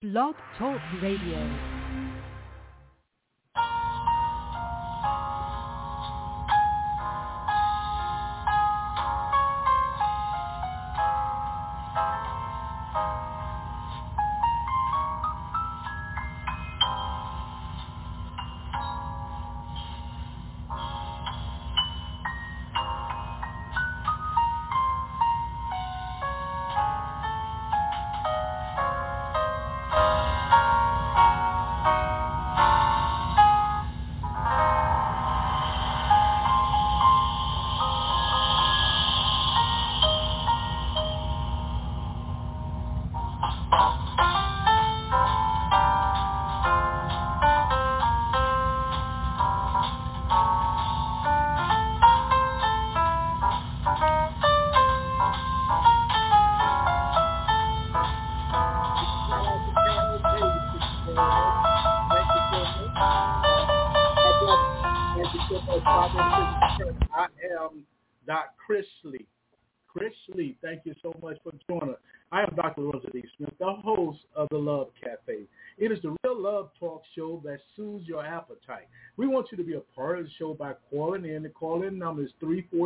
Blog Talk Radio. I am Dr. Chris Lee. Chris Lee, thank you so much for joining us. I am Dr. Rosa D. Smith, the host of the Love Cafe. It is the real love talk show that soothes your appetite. We want you to be a part of the show by calling in. The call-in number is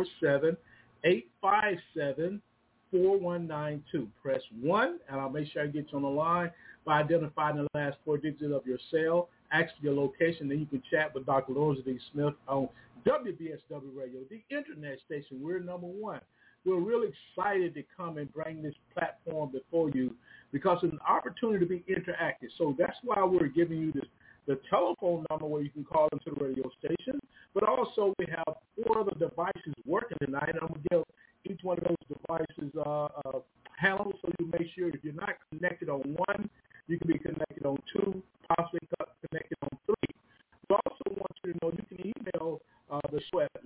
347-857-4192. Press 1, and I'll make sure I get you on the line by identifying the last 4 digits of your cell. Ask for your location, then you can chat with Dr. Rosa D. Smith on WBSW Radio, the internet station. We're number 1. We're really excited to come and bring this platform before you because it's an opportunity to be interactive. So that's why we're giving you the telephone number where you can call into the radio station. But also we have 4 other devices working tonight. I'm going to give each one of those devices handles so you make sure if you're not connected on 1, you can be connected on 2, possibly connected on 3. We also want you to know you can email the show at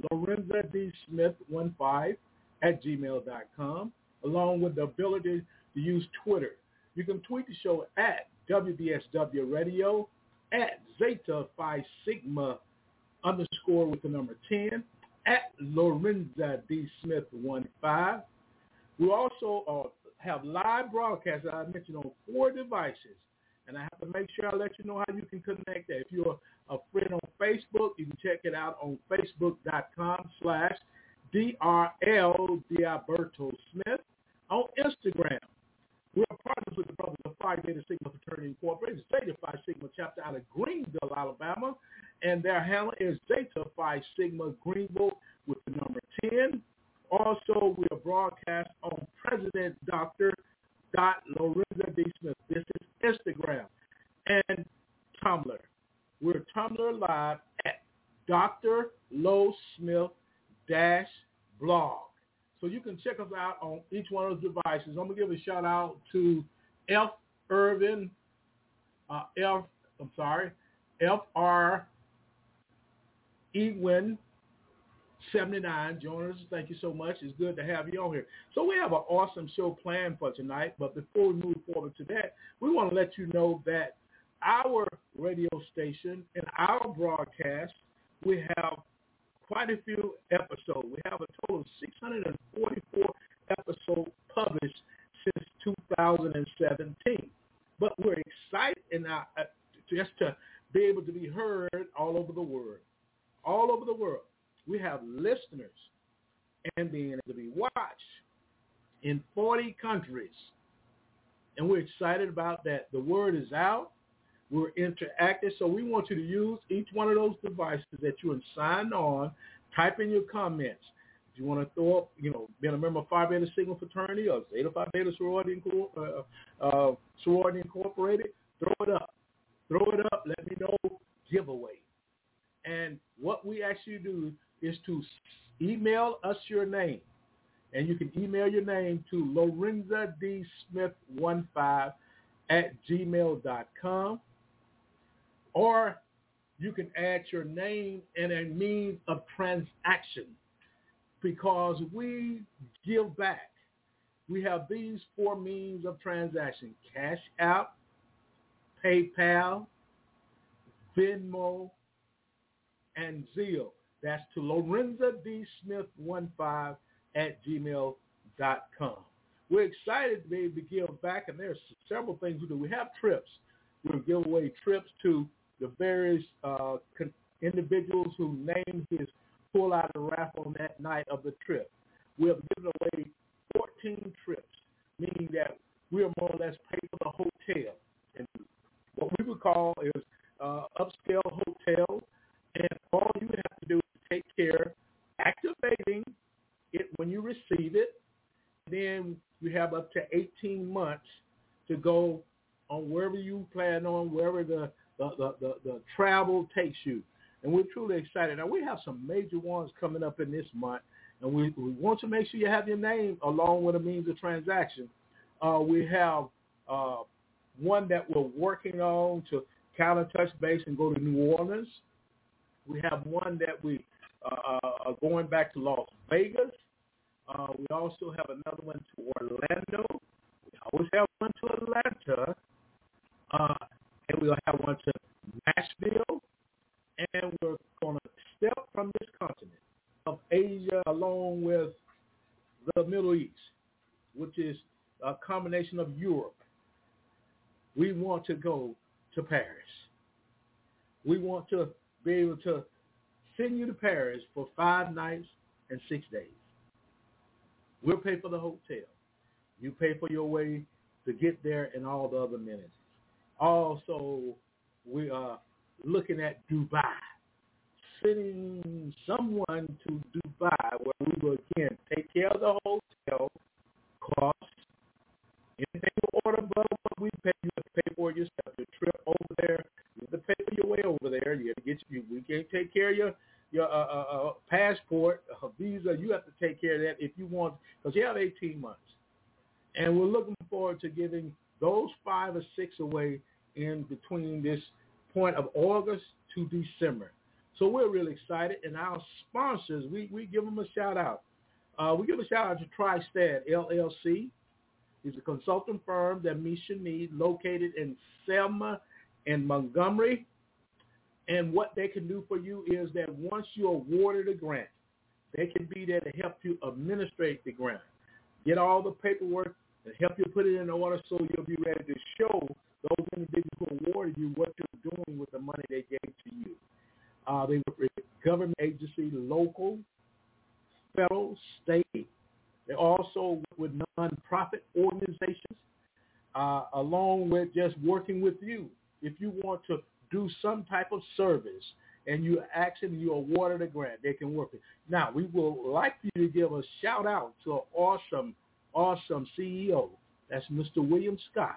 lorenzadsmith15@gmail.com, along with the ability to use Twitter. You can tweet the show at WBSW Radio, at Zeta Phi Sigma _ with the number 10, at Lorenza D. Smith 15. We also have live broadcasts, as I mentioned, on 4 devices. And I have to make sure I let you know how you can connect that. If you're a friend on Facebook, you can check it out on facebook.com/DRL Smith. On Instagram, we're partners with the Brothers of Phi Beta Sigma Fraternity Incorporated, Zeta Phi Sigma chapter out of Greenville, Alabama. And their handle is Zeta Phi Sigma Greenville with the number 10. Also, we are broadcast on President Dr. Lorenza D. Smith. This is Instagram and Tumblr. We're Tumblr live at Dr. Lo Smith -blog. So you can check us out on each one of those devices. I'm going to give a shout out to FR Ewin 79 joining us. Thank you so much. It's good to have you on here. So we have an awesome show planned for tonight, but before we move forward to that, we want to let you know that our radio station and our broadcast, we have quite a few episodes. We have a total of 644 episodes published since 2017. But we're excited just to be able to be heard all over the world. All over the world. We have listeners and being able to be watched in 40 countries. And we're excited about that. The word is out. We're interactive. So we want you to use each one of those devices that you have signed on. Type in your comments. If you want to throw up, being a member of Phi Beta Sigma Fraternity or Zeta Phi Beta Sorority Incorporated, throw it up. Throw it up. Let me know. Giveaway. And what we ask you to do is to email us your name. And you can email your name to LorenzaDSmith15@gmail.com. Or you can add your name and a means of transaction because we give back. We have these 4 means of transaction: Cash App, PayPal, Venmo, and Zelle. That's to LorenzaDSmith15@gmail.com. we're excited to be able to give back, and there's several things we do. We have trips. We'll give away trips to the various individuals whose names is pulled out of the raffle on that night of the trip. We have given away 14 trips, meaning that we'll more or less pay for the hotel. And what we would call is upscale hotel, and all you have to do is take care, activating it when you receive it. Then you have up to 18 months to go on wherever you plan on, wherever the travel takes you. And we're truly excited. Now, we have some major ones coming up in this month, and we want to make sure you have your name along with a means of transaction. We have one that we're working on to kind of touch base and go to New Orleans. We have one that we are going back to Las Vegas. We also have another one to Orlando. We always have one to Atlanta. And we'll have one to Nashville. And we're going to step from this continent of Asia along with the Middle East, which is a combination of Europe. We want to go to Paris. We want to be able to send you to Paris for 5 nights and 6 days. We'll pay for the hotel. You pay for your way to get there and all the other amenities. Also, we are looking at Dubai, sending someone to Dubai where we will, again, take care of the hotel costs. Anything you order above what we pay, you have to pay for yourself. Your trip over there, you have to pay for your way over there. You have to get you. We can't take care of your passport, visa. You have to take care of that if you want, because you have 18 months. And we're looking forward to giving those 5 or 6 away in between this point of August to December. So we're really excited. And our sponsors, we give them a shout out. We give a shout out to TriStat LLC. It's a consulting firm that meets your need, located in Selma and Montgomery. And what they can do for you is that once you're awarded a grant, they can be there to help you administrate the grant, get all the paperwork, and help you put it in order so you'll be ready to show those individuals who awarded you what you're doing with the money they gave to you. They work with government agency, local, federal, state. They also work with nonprofit organizations, along with just working with you. If you want to do some type of service and you're asking, you awarded a grant, they can work it. Now, we will like you to give a shout out to an awesome CEO. That's Mr. William Scott,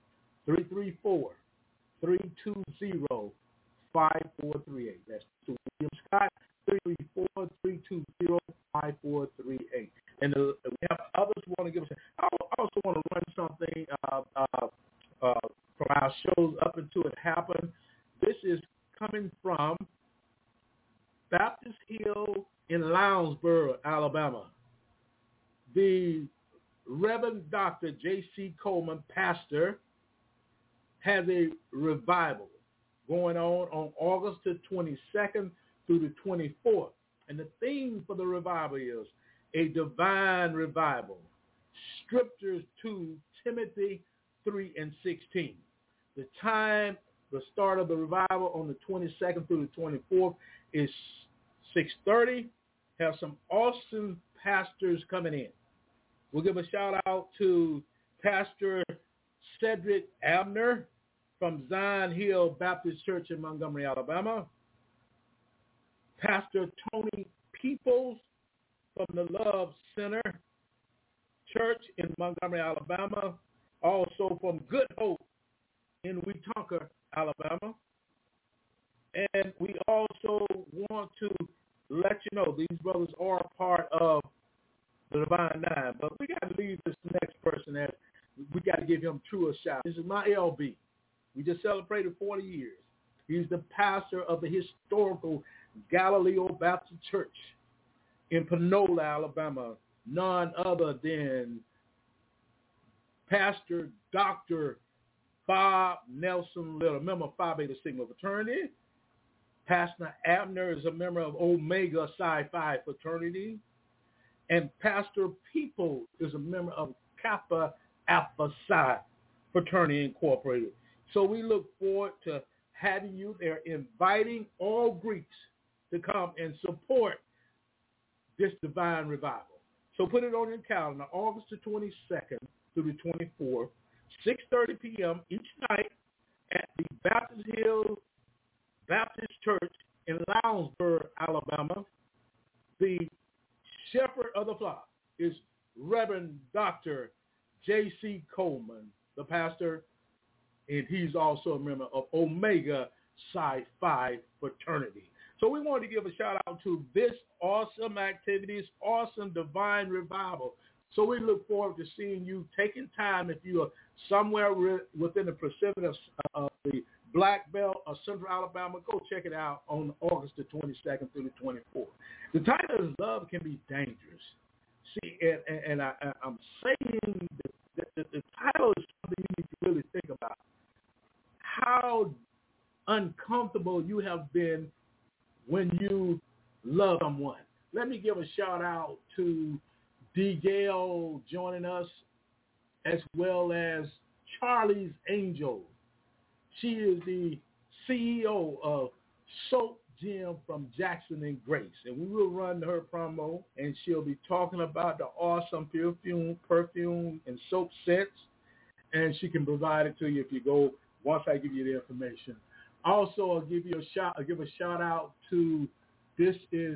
334-320-5438. That's Mr. William Scott, 334-320-5438. And we have others who want to give us. I also want to run something from our shows up until it happened. This is coming from Baptist Hill in Lounsboro, Alabama. The Reverend Dr. J.C. Coleman, pastor, has a revival going on August the 22nd through the 24th. And the theme for the revival is a divine revival. Scriptures 2 Timothy 3:16. The time, the start of the revival on the 22nd through the 24th is 6:30. Have some awesome pastors coming in. We'll give a shout out to Pastor Cedric Abner from Zion Hill Baptist Church in Montgomery, Alabama. Pastor Tony Peoples from the Love Center Church in Montgomery, Alabama. Also from Good Hope in Wetumpka, Alabama. And we also want to let you know these brothers are a part of the Divine Nine. But we got to leave this next person as we got to give him true a shout. This is my LB. We just celebrated 40 years. He's the pastor of the historical Galileo Baptist Church in Panola, Alabama. None other than Pastor Dr. Bob Nelson Little, member of Phi Beta Sigma fraternity. Pastor Abner is a member of Omega Psi Phi fraternity. And Pastor People is a member of Kappa Alpha Psi Fraternity Incorporated. So we look forward to having you. They're inviting all Greeks to come and support this divine revival. So put it on your calendar, August the 22nd through the 24th, 6:30 p.m. each night at the Baptist Hill Baptist Church in Lounsburg, Alabama. The shepherd of the flock is Reverend Dr. J.C. Coleman, the pastor, and he's also a member of Omega Psi Phi Fraternity. So we want to give a shout out to this awesome activity, this awesome divine revival. So we look forward to seeing you taking time, if you are somewhere within the precipitous of the Black Belt of Central Alabama, go check it out on August the 22nd through the 24th. The title is Love Can Be Dangerous. See, and I'm saying the title is something you need to really think about. How uncomfortable you have been when you love someone. Let me give a shout out to D. Gale joining us, as well as Charlie's Angel. She is the CEO of Soap Gym from Jackson and Grace. And we will run her promo, and she'll be talking about the awesome perfume and soap scents. And she can provide it to you if you go once I give you the information. Also, I'll give a shout out to this is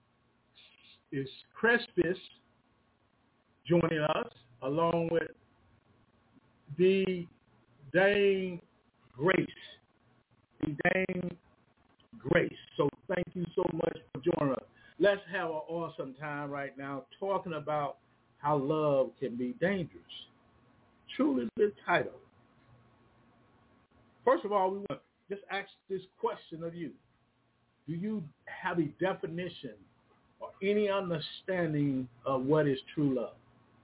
Crespis joining us, along with the Dane Grace. So thank you so much for joining us. Let's have an awesome time right now talking about how love can be dangerous. Truly the title. First of all, we want to just ask this question of you. Do you have a definition or any understanding of what is true love?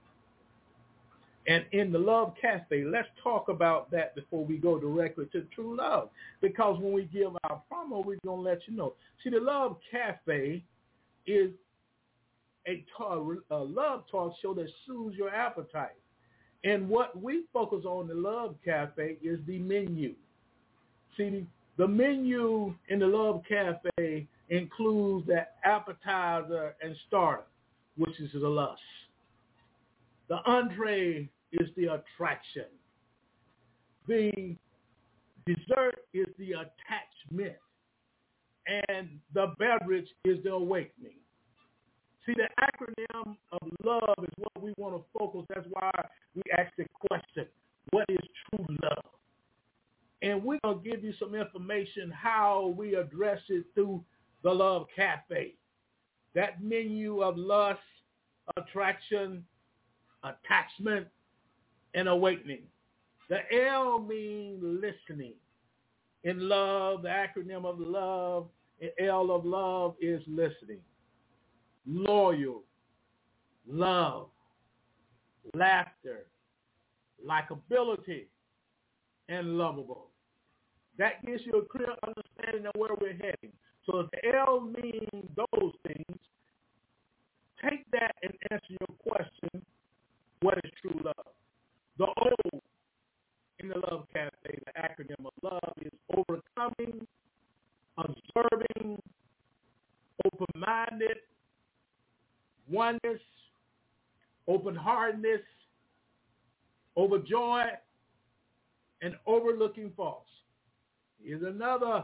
And in the Love Cafe, let's talk about that before we go directly to true love. Because when we give our promo, we're going to let you know. See, the Love Cafe is a love talk show that soothes your appetite. And what we focus on in the Love Cafe is the menu. See, the menu in the Love Cafe includes the appetizer and starter, which is the lust. The entree is the attraction. The dessert is the attachment. And the beverage is the awakening. See, the acronym of love is what we want to focus. That's why we ask the question, what is true love? And we're going to give you some information how we address it through the Love Cafe. That menu of lust, attraction, attachment, and awakening. The L means listening. In love, the acronym of love, L of love is listening. Loyal, love, laughter, likability, and lovable. That gives you a clear understanding of where we're heading. So if the L means those things, take that and answer your question, what is true love? The O in the Love Cafe, the acronym of love, is overcoming, observing, open-minded, oneness, open-heartedness, overjoyed, and overlooking faults. Here's another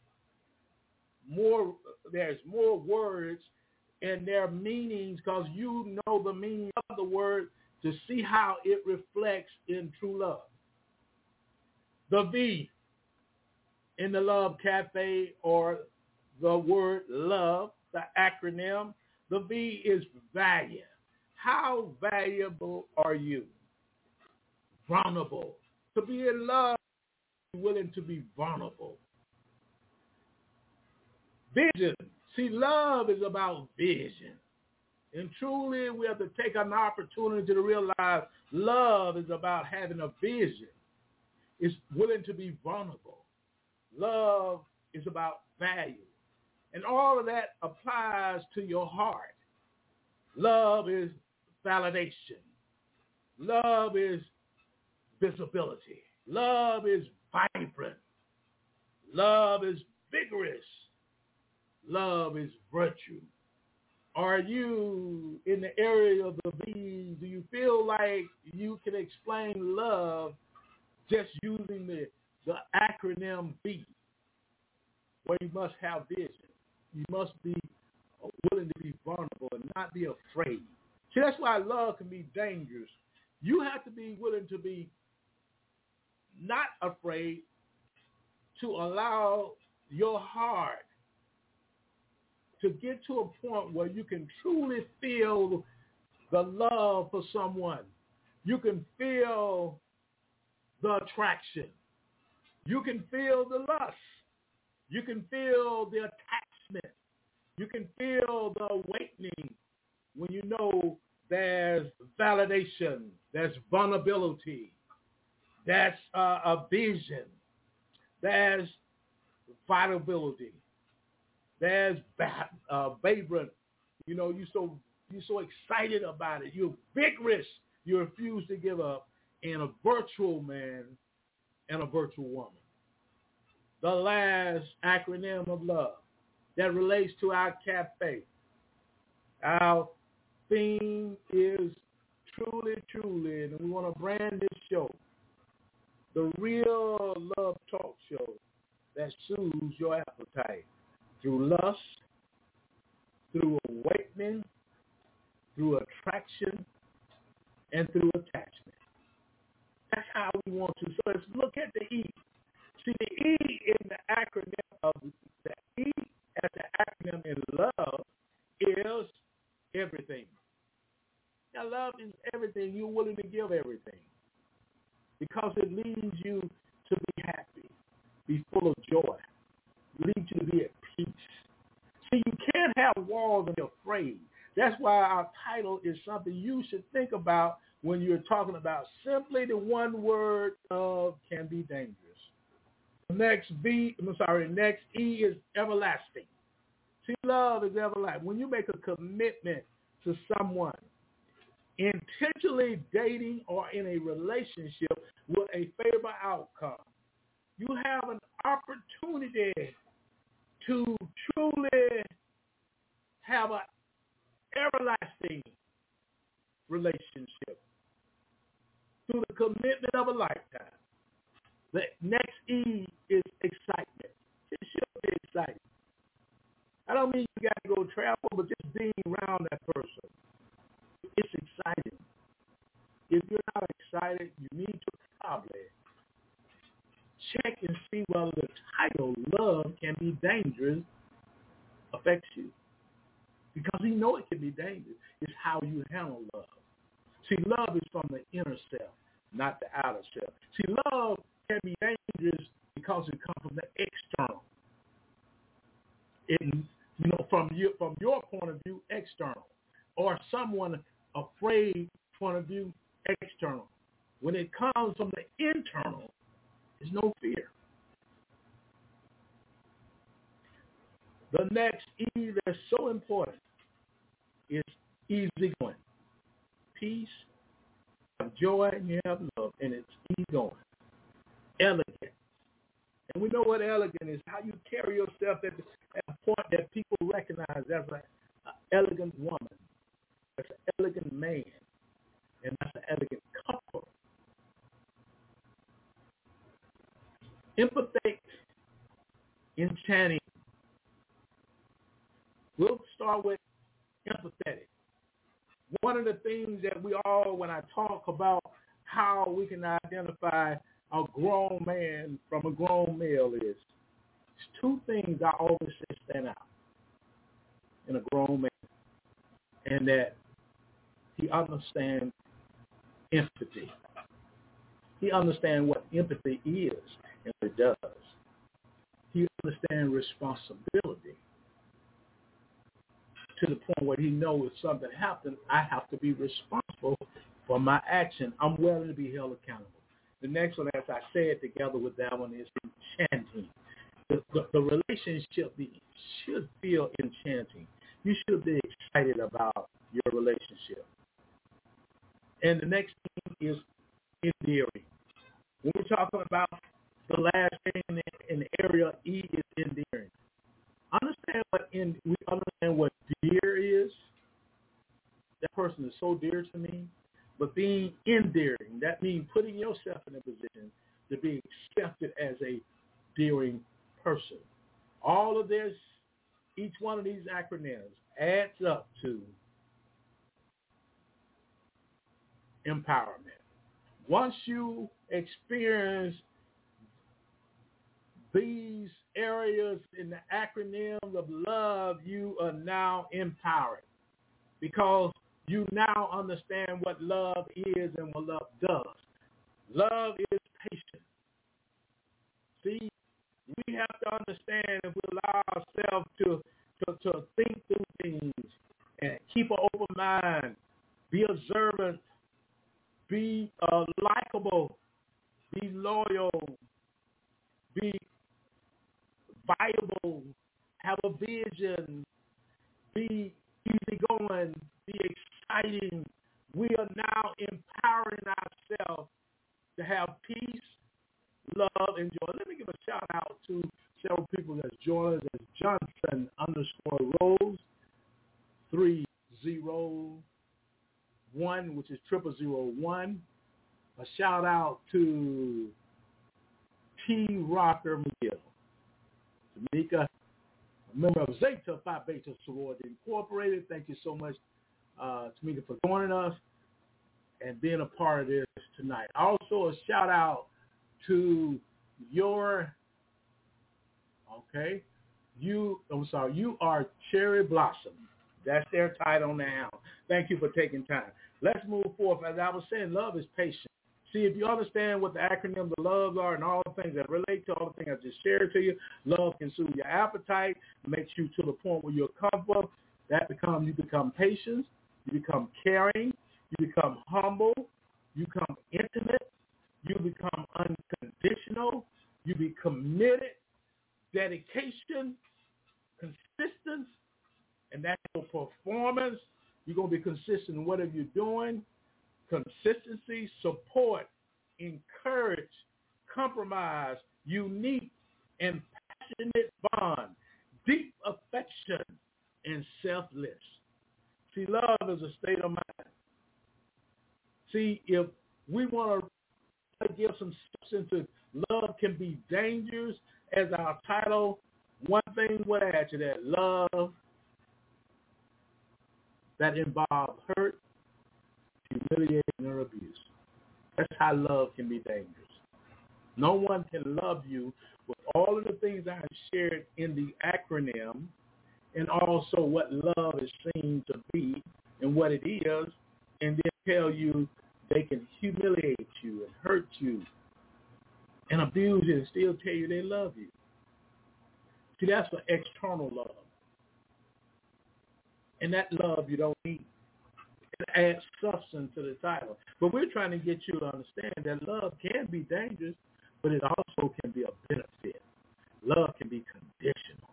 there's more words and their meanings, because you know the meaning of the word to see how it reflects in true love. The V in the Love Cafe, or the word love, the acronym, the V is value. How valuable are you? Vulnerable. To be in love, willing to be vulnerable. Vision. See, love is about vision. And truly, we have to take an opportunity to realize love is about having a vision. It's willing to be vulnerable. Love is about value. And all of that applies to your heart. Love is validation. Love is visibility. Love is vibrant. Love is vigorous. Love is virtue. Are you in the area of the V? Do you feel like you can explain love just using the acronym V, where you must have vision? You must be willing to be vulnerable and not be afraid. See, that's why love can be dangerous. You have to be willing to be not afraid to allow your heart to get to a point where you can truly feel the love for someone. You can feel the attraction. You can feel the lust. You can feel the attachment. You can feel the awakening when you know there's validation, there's vulnerability, there's a vision, there's vitality, there's vibrant. You know, you're so excited about it. You're vigorous. You refuse to give up. And a virtual man and a virtual woman. The last acronym of love that relates to our cafe. Our theme is truly, truly, and we want to brand this show the real love talk show that soothes your appetite through lust, through awakening, through attraction, and through attachment. That's how we want to. So let's look at the E. See, the E in the acronym of the E as the acronym in love is everything. Now, love is everything. You're willing to give everything because it leads you to be happy, be full of joy, leads you to be at peace. See, you can't have walls and be afraid. That's why our title is something you should think about when you're talking about simply the one word love can be dangerous. Next E is everlasting. See, love is everlasting. When you make a commitment to someone, intentionally dating or in a relationship with a favorable outcome, you have an opportunity to truly have an everlasting relationship through the commitment of a lifetime. The next E is excitement. It should be exciting. I don't mean you got to go travel, but just being around that person. It's exciting. If you're not excited, you need to probably check and see whether the title, Love Can Be Dangerous, affects you. Because you know it can be dangerous. It's how you handle love. See, love is from the inner self, not the outer self. See, love can be dangerous because it comes from the external. From your point of view, external, or someone afraid point of view, external. When it comes from the internal, there's no fear. The next E that's so important is easygoing. Peace, have joy, and you have love, and it's easygoing. Elegant. And we know what elegant is, how you carry yourself at a point that people recognize as an elegant woman, as an elegant man, and that's an elegant couple. Empathetic, enchanting. We'll start with empathetic. One of the things that we all, when I talk about how we can identify a grown man from a grown male is, there's two things I always say stand out in a grown man, and that he understands empathy. He understands what empathy is and what it does. He understands responsibility to the point where he knows if something happens, I have to be responsible for my action. I'm willing to be held accountable. The next one, as I said together with that one, is enchanting. The relationship should feel enchanting. You should be excited about your relationship. And the next thing is endearing. When we're talking about the last thing in the area, E is endearing. We understand what dear is. That person is so dear to me. But being endearing, that means putting yourself in a position to be accepted as a dearing person. All of this, each one of these acronyms adds up to empowerment. Once you experience these areas in the acronyms of love, you are now empowered because you now understand what love is and what love does. Love is patient. See, we have to understand if we allow ourselves to think through things and keep an open mind, be observant, be likable, be loyal, be viable, have a vision, be easygoing, be exciting. We are now empowering ourselves to have peace, love, and joy. Let me give a shout out to several people that's joined us as Johnson_Rose 301, which is 0001. A shout out to T. Rocker McGill. Tamika, a member of Zeta Phi Beta Sorority Incorporated. Thank you so much, Tamika, for joining us and being a part of this tonight. Also, a shout out to you are Cherry Blossom. That's their title now. Thank you for taking time. Let's move forward. As I was saying, love is patient. See, if you understand what the acronyms of love are and all the things that relate to all the things I just shared to you, love can soothe your appetite, makes you to the point where you're comfortable. You become patient, you become caring, you become humble, you become intimate, you become unconditional, you be committed, dedication, consistent, and that's your performance. You're going to be consistent in whatever you're doing. Consistency, support, encourage, compromise, unique and passionate bond, deep affection, and selfless. See, love is a state of mind. See, if we want to give some substance to love can be dangerous, as our title, one thing would add to that, love that involves hurt, humiliation, or abuse. That's how love can be dangerous. No one can love you with all of the things I have shared in the acronym and also what love is seen to be and what it is, and then tell you they can humiliate you and hurt you and abuse you and still tell you they love you. See, that's an external love. And that love you don't need. It adds substance to the title. But we're trying to get you to understand that love can be dangerous, but it also can be a benefit. Love can be conditional.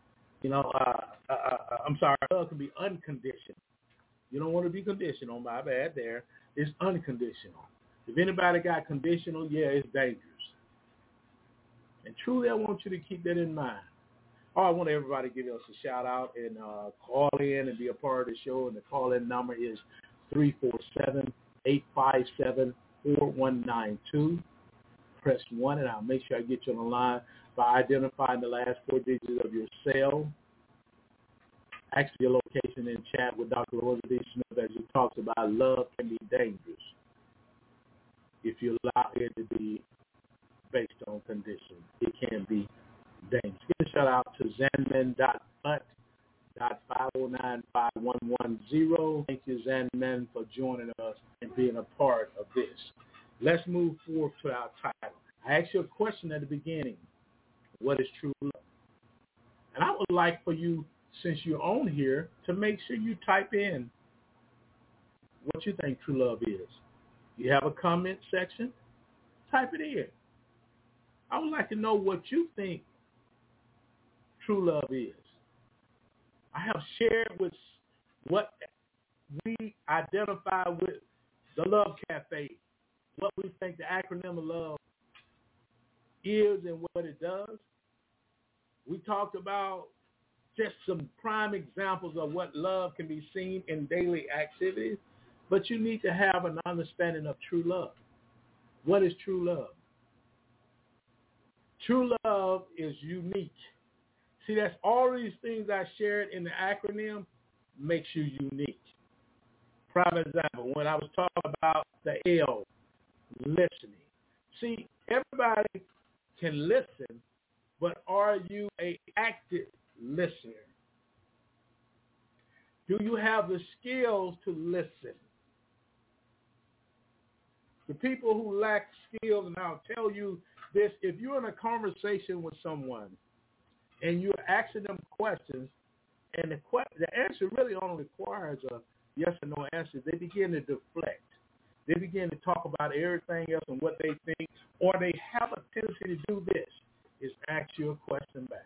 Love can be unconditional. You don't want to be conditional, my bad there. It's unconditional. If anybody got conditional, yeah, it's dangerous. And truly, I want you to keep that in mind. I want everybody to give us a shout out and call in and be a part of the show. And the call-in number is 347-857-4192. Press 1, and I'll make sure I get you on the line by identifying the last 4 digits of your cell. Actually, your location in chat with Dr. Elizabeth Smith as he talks about love can be dangerous if you allow it to be based on conditions. It can be dangerous. Give a shout out to Zanman.Butt.5095110. Thank you, Zanman, for joining us and being a part of this. Let's move forward to our title. I asked you a question at the beginning. What is true love? And I would like for you, since you're on here, to make sure you type in what you think true love is. You have a comment section? Type it in. I would like to know what you think true love is. I have shared with what we identify with the Love Cafe, what we think the acronym of love is and what it does. We talked about just some prime examples of what love can be seen in daily activities, but you need to have an understanding of true love. What is true love? True love is unique. See, that's all these things I shared in the acronym makes you unique. Prime example, when I was talking about the L, listening. See, everybody can listen, but are you an active listener? Do you have the skills to listen? The people who lack skills, and I'll tell you this, if you're in a conversation with someone and you're asking them questions, and the answer really only requires a yes or no answer, they begin to deflect. They begin to talk about everything else and what they think, or they have a tendency to do this, is ask you a question back.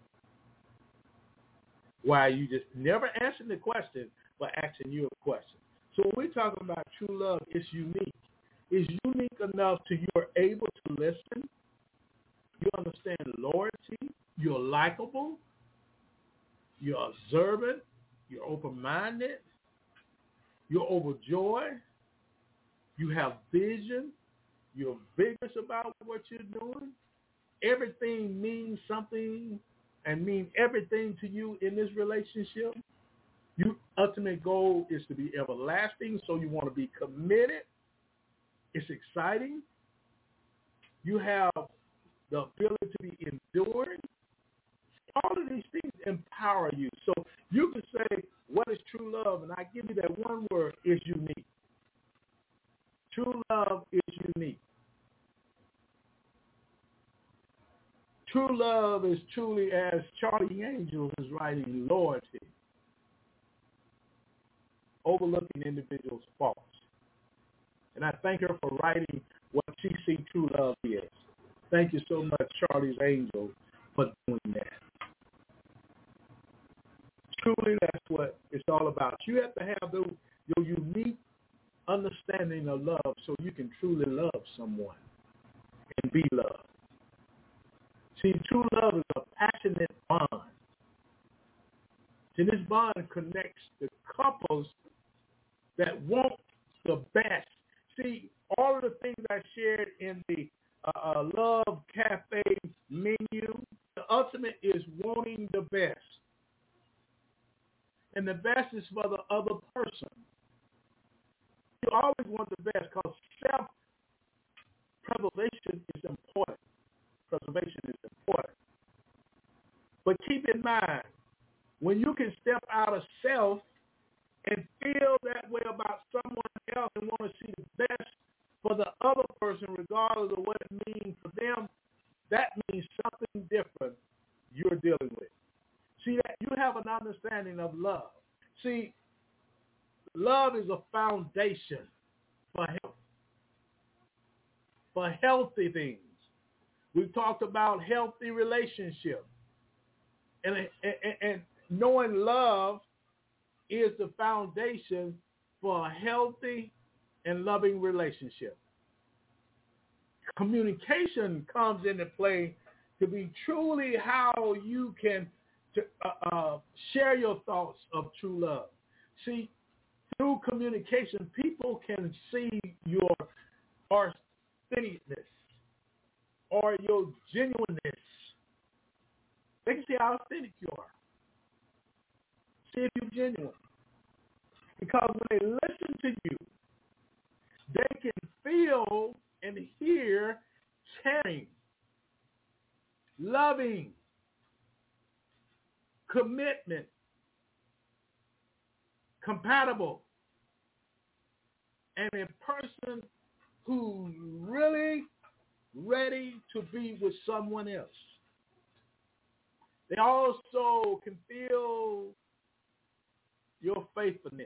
Why you just never answering the question, but asking you a question. So when we're talking about true love, it's unique. It's unique enough to you're able to listen, you understand loyalty, you're likable, you're observant, you're open-minded, you're overjoyed, you have vision, you're vigorous about what you're doing. Everything means something and mean everything to you in this relationship. Your ultimate goal is to be everlasting, so you want to be committed. It's exciting. You have the ability to be enduring. All of these things empower you. So you can say, what is true love? And I give you that one word, is unique. True love is unique. True love is truly, as Charlie Angels is writing, loyalty, overlooking individuals' faults. And I thank her for writing what she sees true love is. Thank you so much, Charlie's Angel, for doing that. Truly, that's what it's all about. You have to have your unique understanding of love so you can truly love someone and be loved. See, true love is a passionate bond. And this bond connects the couples that want the best. See, all of the things I shared in the Love Cafe menu, the ultimate is wanting the best. And the best is for the other person. You always want the best because self-preservation is important. Preservation is important. But keep in mind, when you can step out of self and feel that way about someone else and want to see the best for the other person, regardless of what it means for them, that means something different you're dealing with. See, that you have an understanding of love. See, love is a foundation for health, for healthy things. We've talked about healthy relationships. And knowing love is the foundation for a healthy and loving relationship. Communication comes into play to be truly how you can share your thoughts of true love. See, through communication, people can see your authenticness or your genuineness. They can see how authentic you are. See if you're genuine. Because when they listen to you, they can feel and hear caring, loving, commitment, compatible, and a person who's really ready to be with someone else. They also can feel your faithfulness.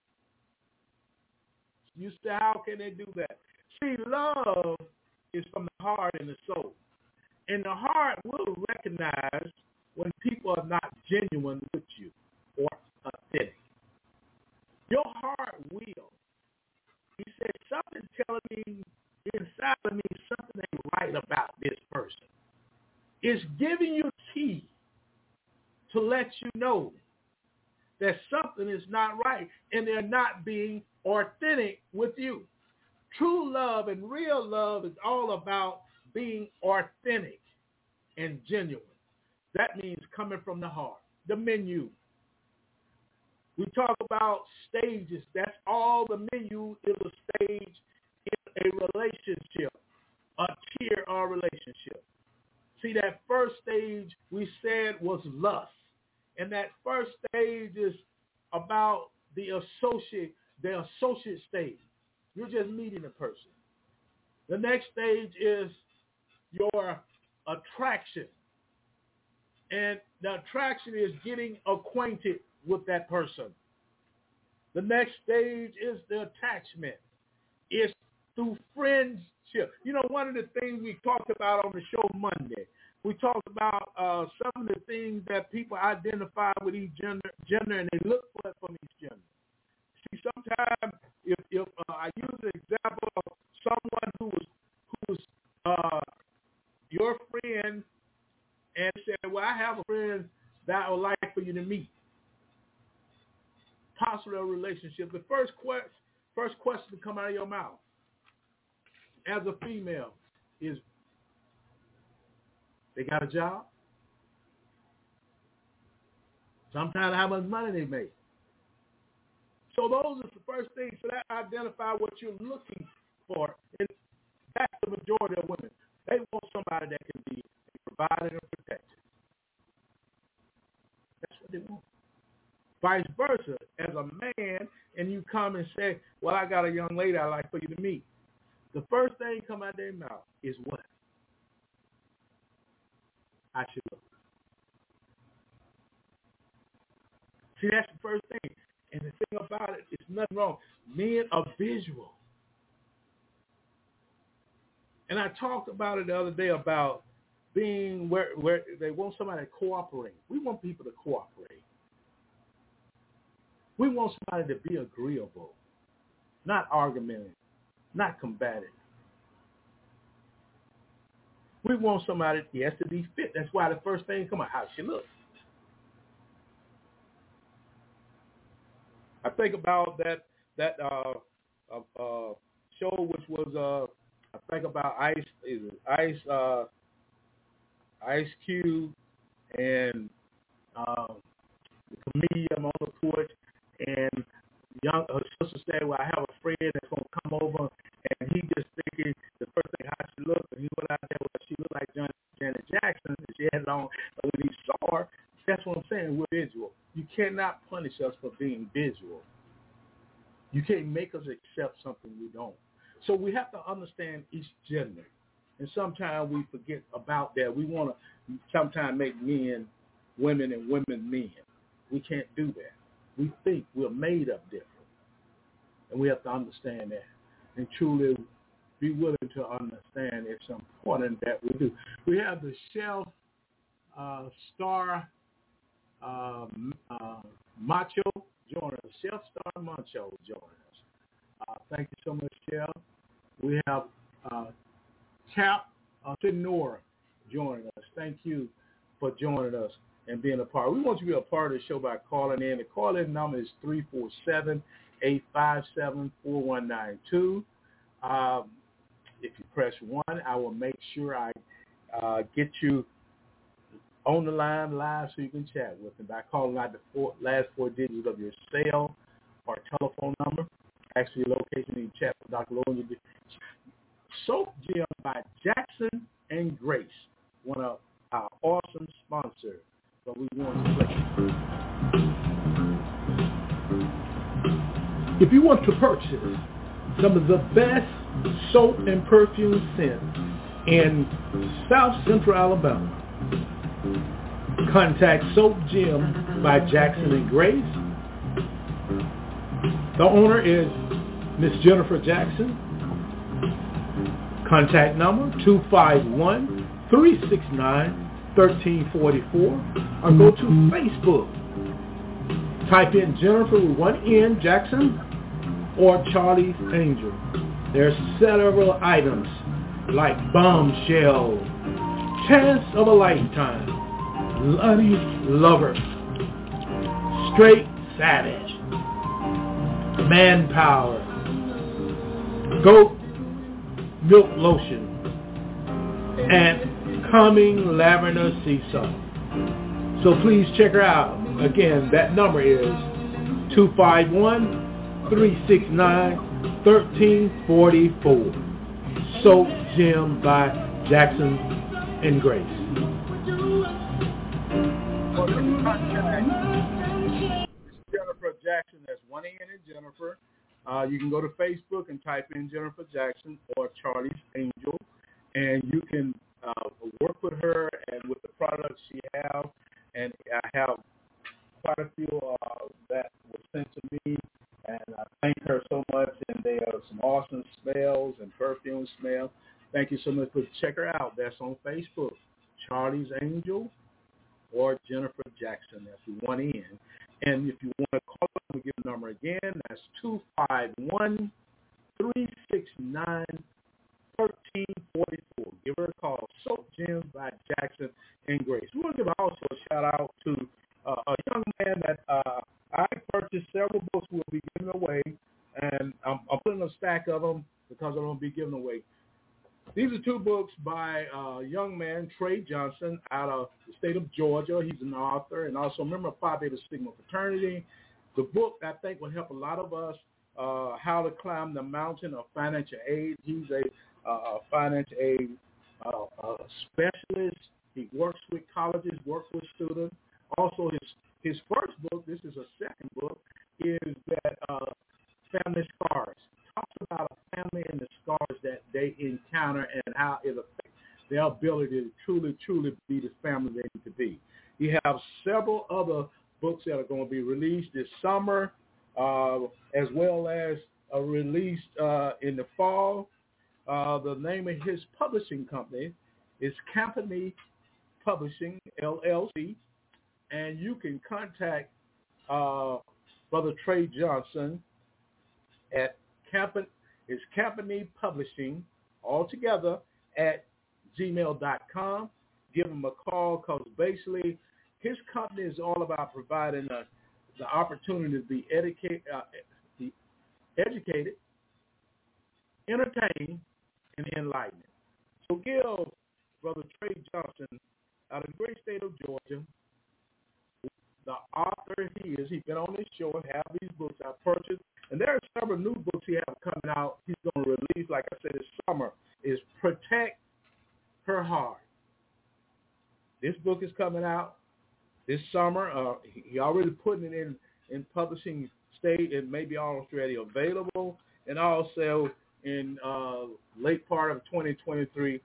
You say, how can they do that? See, love is from the heart and the soul. And the heart will recognize when people are not genuine with you or authentic. Your heart will. He said, something telling me inside of me something ain't right about this person. It's giving you key to let you know that something is not right and they're not being authentic with you. True love and real love is all about being authentic and genuine. That means coming from the heart. The menu. We talk about stages. That's all the menu is, a stage in a relationship, a tier of relationship. See, that first stage we said was lust. And that first stage is about the associate stage. You're just meeting a person. The next stage is your attraction. And the attraction is getting acquainted with that person. The next stage is the attachment. It's through friendship. You know, one of the things we talked about on the show Monday, we talked about some of the things that people identify with each gender and they look for it from each gender. See, sometimes if I use an example of someone who was your friend and said, well, I have a friend that I would like for you to meet. Possible relationship. The first question to come out of your mouth as a female is, they got a job? Sometimes how much money they make. So those are the first things. So that identify what you're looking for. And that's the majority of women. They want somebody that can be provided and protected. That's what they want. Vice versa, as a man, and you come and say, well, I got a young lady I'd like for you to meet. The first thing come out of their mouth is what? I should look. See, that's the first thing. And the thing about it, it's nothing wrong. Men are visual. And I talked about it the other day about being where they want somebody to cooperate. We want people to cooperate. We want somebody to be agreeable, not argumentative, not combative. We want somebody, yes, to be fit. That's why the first thing come out, how she looks. I think about that show which was I think about Ice Cube and the comedian on the porch, and her sister said, well, I have a friend that's going to come over, and he just thinking the first thing how she looked, and he went out there, well, she looked like Janet Jackson, and she had it on, but when he saw her, that's what I'm saying, we're visual. You cannot punish us for being visual. You can't make us accept something we don't. So we have to understand each gender. And sometimes we forget about that. We want to sometimes make men women and women men. We can't do that. We think we're made up different. And we have to understand that. And truly be willing to understand it's important that we do. We have the Chef Star Macho joining us. Chef Star Macho joining us. Thank you so much, Chef. We have Cap Tenora joining us. Thank you for joining us and being a part. We want you to be a part of the show by calling in. The call-in number is 347-857-4192. If you press 1, I will make sure I get you on the line live so you can chat with me by calling out the last 4 digits of your cell or telephone number. Actually, location in chat with Dr. Lowen. Soap Gym by Jackson and Grace, one of our awesome sponsors. So we want to play. If you want to purchase some of the best soap and perfume scents in South Central Alabama, contact Soap Gym by Jackson and Grace. The owner is Miss Jennifer Jackson. Contact number 251-369-1344 or go to Facebook. Type in Jennifer with 1 N Jackson or Charlie's Angel. There's several items like Bombshell, Chance of a Lifetime, Lunny Lover, Straight Savage, Manpower, Goat Milk Lotion, and Coming Lavender Sea Salt. So please check her out. Again, that number is 251-369-1344. Soap Gym by Jackson and Grace. Jennifer Jackson, that's one N in Jennifer. You can go to Facebook and type in Jennifer Jackson or Charlie's Angel, and you can work with her and with the products she has. And I have quite a few that were sent to me, and I thank her so much. And they are some awesome smells and perfume smells. Thank you so much. But check her out. That's on Facebook, Charlie's Angel or Jennifer Jackson. That's one in. And if you want to call her, I'm going to give the number again. That's 251-369-1344. Give her a call. Soap Gems by Jackson and Grace. We want to give also a shout out to a young man that I purchased several books we'll be giving away, and I'm putting a stack of them because I'm going to be giving away. These are two books by a young man, Trey Johnson, out of the state of Georgia. He's an author and also a member of Phi Beta Sigma fraternity. The book, I think, will help a lot of us how to climb the mountain of financial aid. He's a financial aid specialist. He works with colleges, works with students. Also, his first book, this is a second book, is that Family Scars. Talks about a family and the scars that they encounter and how it affects their ability to truly, truly be the family they need to be. You have several other books that are going to be released this summer, as well as released in the fall. The name of his publishing company is Campany Publishing, LLC, and you can contact Brother Trey Johnson at Campany Publishing, altogether, at gmail.com. Give him a call because basically his company is all about providing the opportunity to be educated, entertained, and enlightened. So give Brother Trey Johnson out of the great state of Georgia, the author he is. He's been on this show and have these books I purchased. And there are several new books he has coming out. He's going to release, like I said, this summer, is Protect Her Heart. This book is coming out this summer. He already putting it in publishing state and maybe already available. And also in late part of 2023,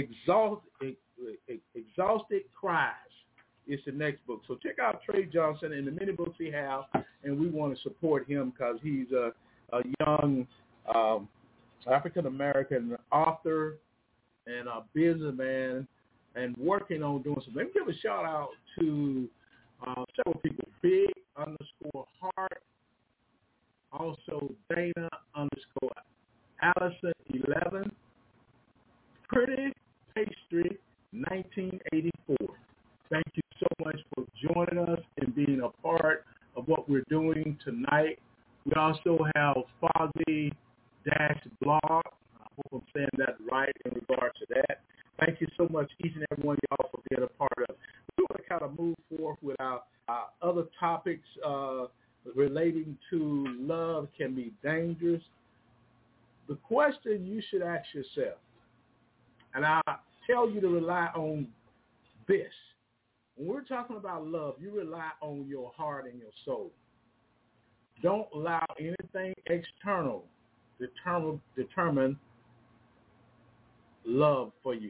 Exhausted Cries. It's the next book. So check out Trey Johnson and the many books he has, and we want to support him because he's a young African-American author and a businessman and working on doing something. Let me give a shout-out to several people. Big _Heart, also Dana _Allison 11, Pretty Pastry 1984. Thank you so much for joining us and being a part of what we're doing tonight. We also have Fozzy-Blog. I hope I'm saying that right in regard to that. Thank you so much, each and every one of y'all, for being a part of it. We want to kind of move forward with our other topics relating to love can be dangerous. The question you should ask yourself, and I tell you to rely on this. When we're talking about love, you rely on your heart and your soul. Don't allow anything external determine love for you.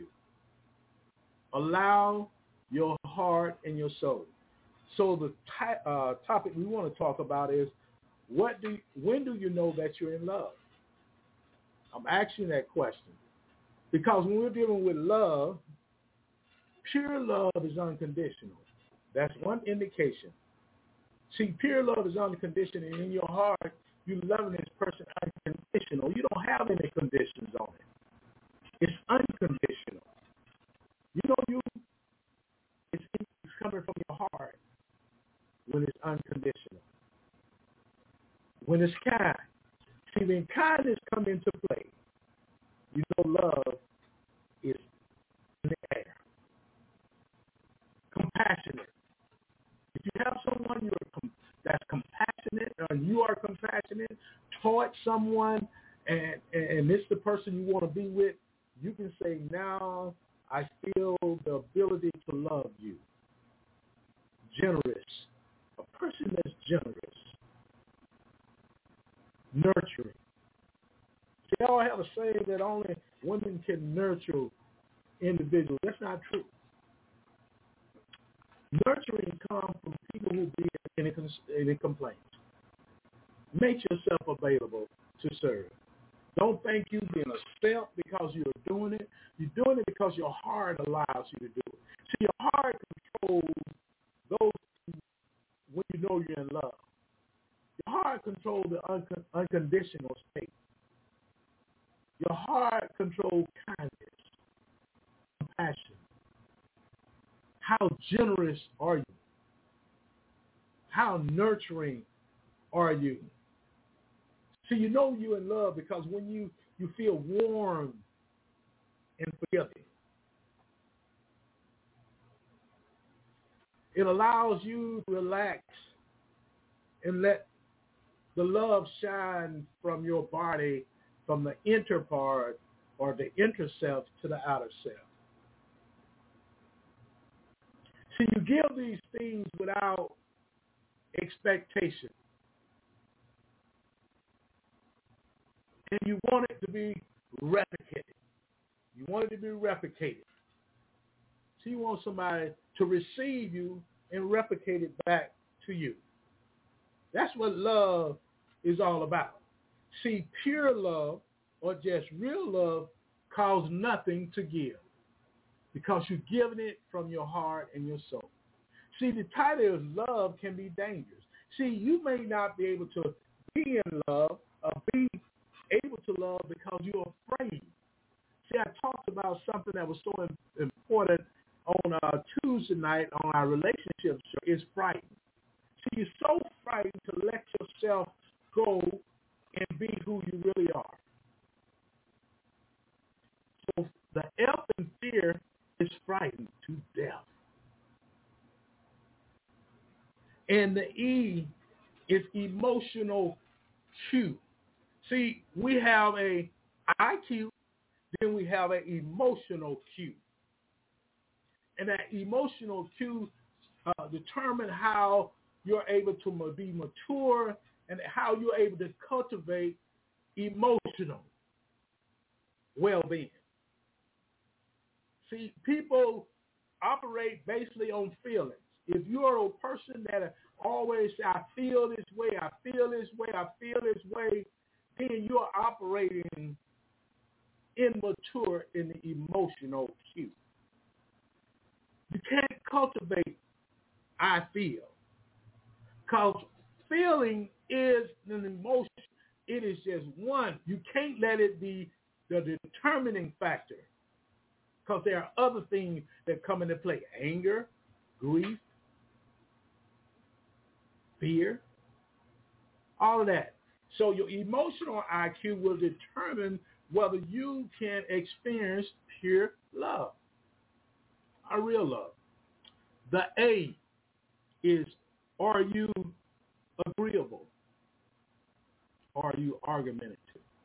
Allow your heart and your soul. So the topic we want to talk about is when do you know that you're in love? I'm asking that question because when we're dealing with love, pure love is unconditional. That's one indication. See, pure love is unconditional, and in your heart, you loving this person unconditional. You don't have any conditions on it. It's unconditional. You know, it's coming from your heart when it's unconditional. When it's kind. See, when kindness comes into play, you know love is in the air. Compassionate. If you have someone that's compassionate, or you are compassionate toward someone, and it's the person you want to be with, you can say, now I feel the ability to love you. Generous. A person that's generous. Nurturing. See, I always have a saying that only women can nurture individuals. That's not true. Nurturing comes from people who be any complaints. Make yourself available to serve. Don't think you're being a self because you're doing it. You're doing it because your heart allows you to do it. See, your heart controls those when you know you're in love. Your heart controls the unconditional state. Your heart controls kindness, compassion. How generous are you? How nurturing are you? See, you know you're in love because when you feel warm and forgiving, it allows you to relax and let the love shine from your body, from the inner part or the inner self to the outer self. See, you give these things without expectation. And you want it to be replicated. You want it to be replicated. So you want somebody to receive you and replicate it back to you. That's what love is all about. See, pure love or just real love costs nothing to give because you're giving it from your heart and your soul. See, the title of love can be dangerous. See, you may not be able to be in love or be able to love because you're afraid. See, I talked about something that was so important on Tuesday night on our relationship show. It's frightening. See, you're so frightened to let yourself go and be who you really are. So the F in fear is frightened to death. And the E is emotional Q. See, we have a IQ, then we have an emotional Q. And that emotional Q determines how you're able to be mature and how you're able to cultivate emotional well-being. See, people operate basically on feelings. If you're a person that always say, I feel this way, I feel this way, I feel this way, then you're operating immature in the emotional Q. You can't cultivate I feel. Because feeling is an emotion. It is just one. You can't let it be the determining factor. Because there are other things that come into play. Anger, grief, fear, all of that. So your emotional IQ will determine whether you can experience pure love, a real love. The A is, are you agreeable? Are you argumentative?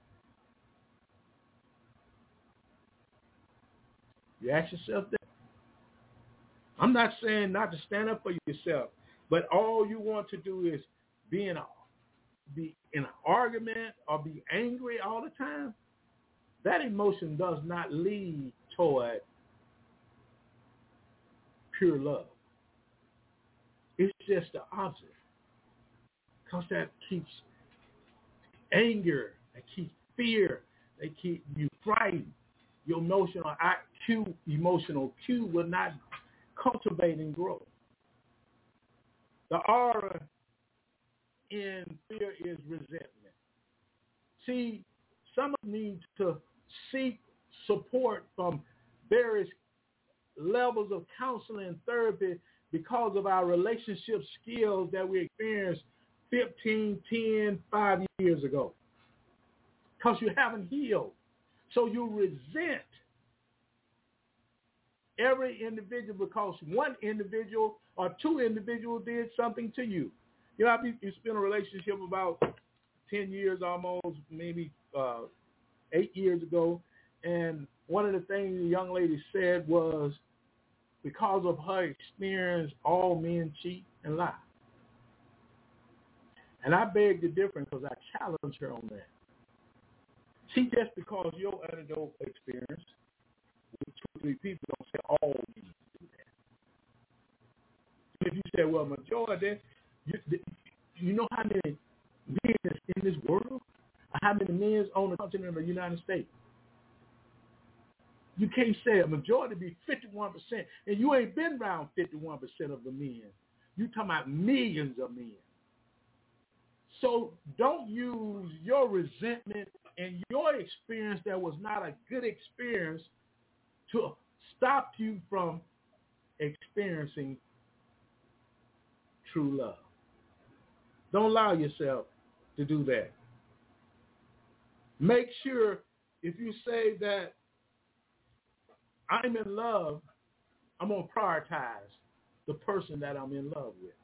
You ask yourself that. I'm not saying not to stand up for yourself, but all you want to do is be in an argument or be angry all the time. That emotion does not lead toward pure love. It's just the opposite. Because that keeps anger, that keeps fear, they keep you frightened. Your emotional Q will not cultivate and grow. The R in fear is resentment. See, some of us need to seek support from various levels of counseling and therapy because of our relationship skills that we experienced 15, 10, 5 years ago. Because you haven't healed. So you resent every individual because one individual or two individuals did something to you. You know, you spent a relationship about 10 years almost, maybe 8 years ago, and one of the things the young lady said was, because of her experience, all men cheat and lie. And I beg to differ because I challenge her on that. See, just because your anecdotal experience, with 2 or 3 people, don't say all men do that. If you say, well, majority, you know how many men is in this world? How many men is on the continent of the United States? You can't say a majority be 51%, and you ain't been around 51% of the men. You talking about millions of men. So don't use your resentment and your experience that was not a good experience to stop you from experiencing true love. Don't allow yourself to do that. Make sure if you say that I'm in love, I'm going to prioritize the person that I'm in love with.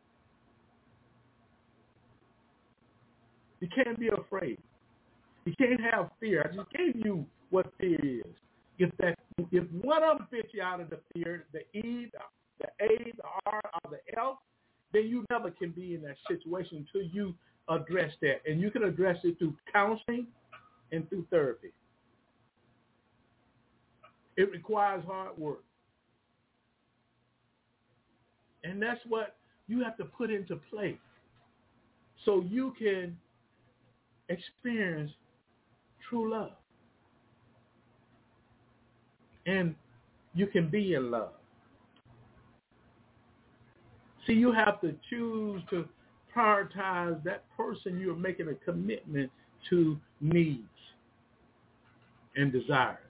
You can't be afraid. You can't have fear. I just gave you what fear is. If one of them fits you out of the fear, the E, the A, the R, or the L, then you never can be in that situation until you address that. And you can address it through counseling and through therapy. It requires hard work. And that's what you have to put into play so you can experience true love. And you can be in love. See, you have to choose to prioritize that person you're making a commitment to needs and desires.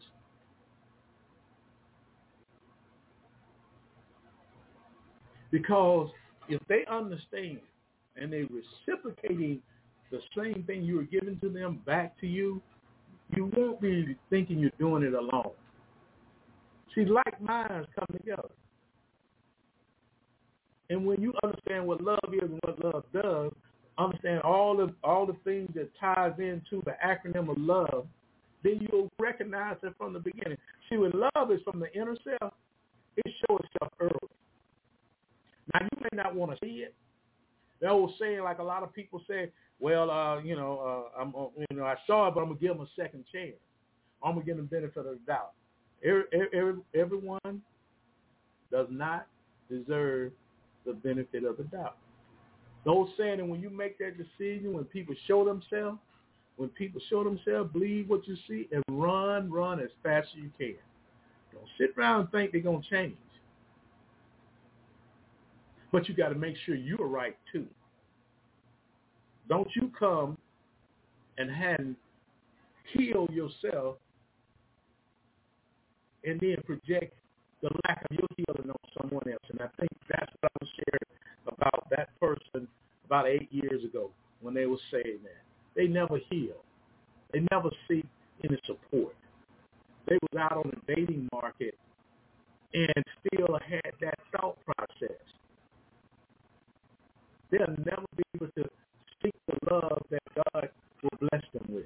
Because if they understand and they're reciprocating the same thing you were giving to them back to you, you won't be thinking you're doing it alone. See, like minds come together. And when you understand what love is and what love does, understand all the things that ties into the acronym of love, then you'll recognize it from the beginning. See, when love is from the inner self, it shows itself early. Now, you may not want to see it. The old saying, like a lot of people say, well, I saw it, but I'm going to give them a second chance. I'm going to give them the benefit of the doubt. Everyone does not deserve the benefit of the doubt. Those saying that when you make that decision, when people show themselves, believe what you see and run as fast as you can. Don't sit around and think they're going to change. But you got to make sure you're right too. Don't you come and hadn't healed yourself and then project the lack of your healing on someone else. And I think that's what I was sharing about that person about 8 years ago when they were saying that. They never healed. They never seek any support. They was out on the dating market and still had that thought process. They'll never be able to seek the love that God will bless them with.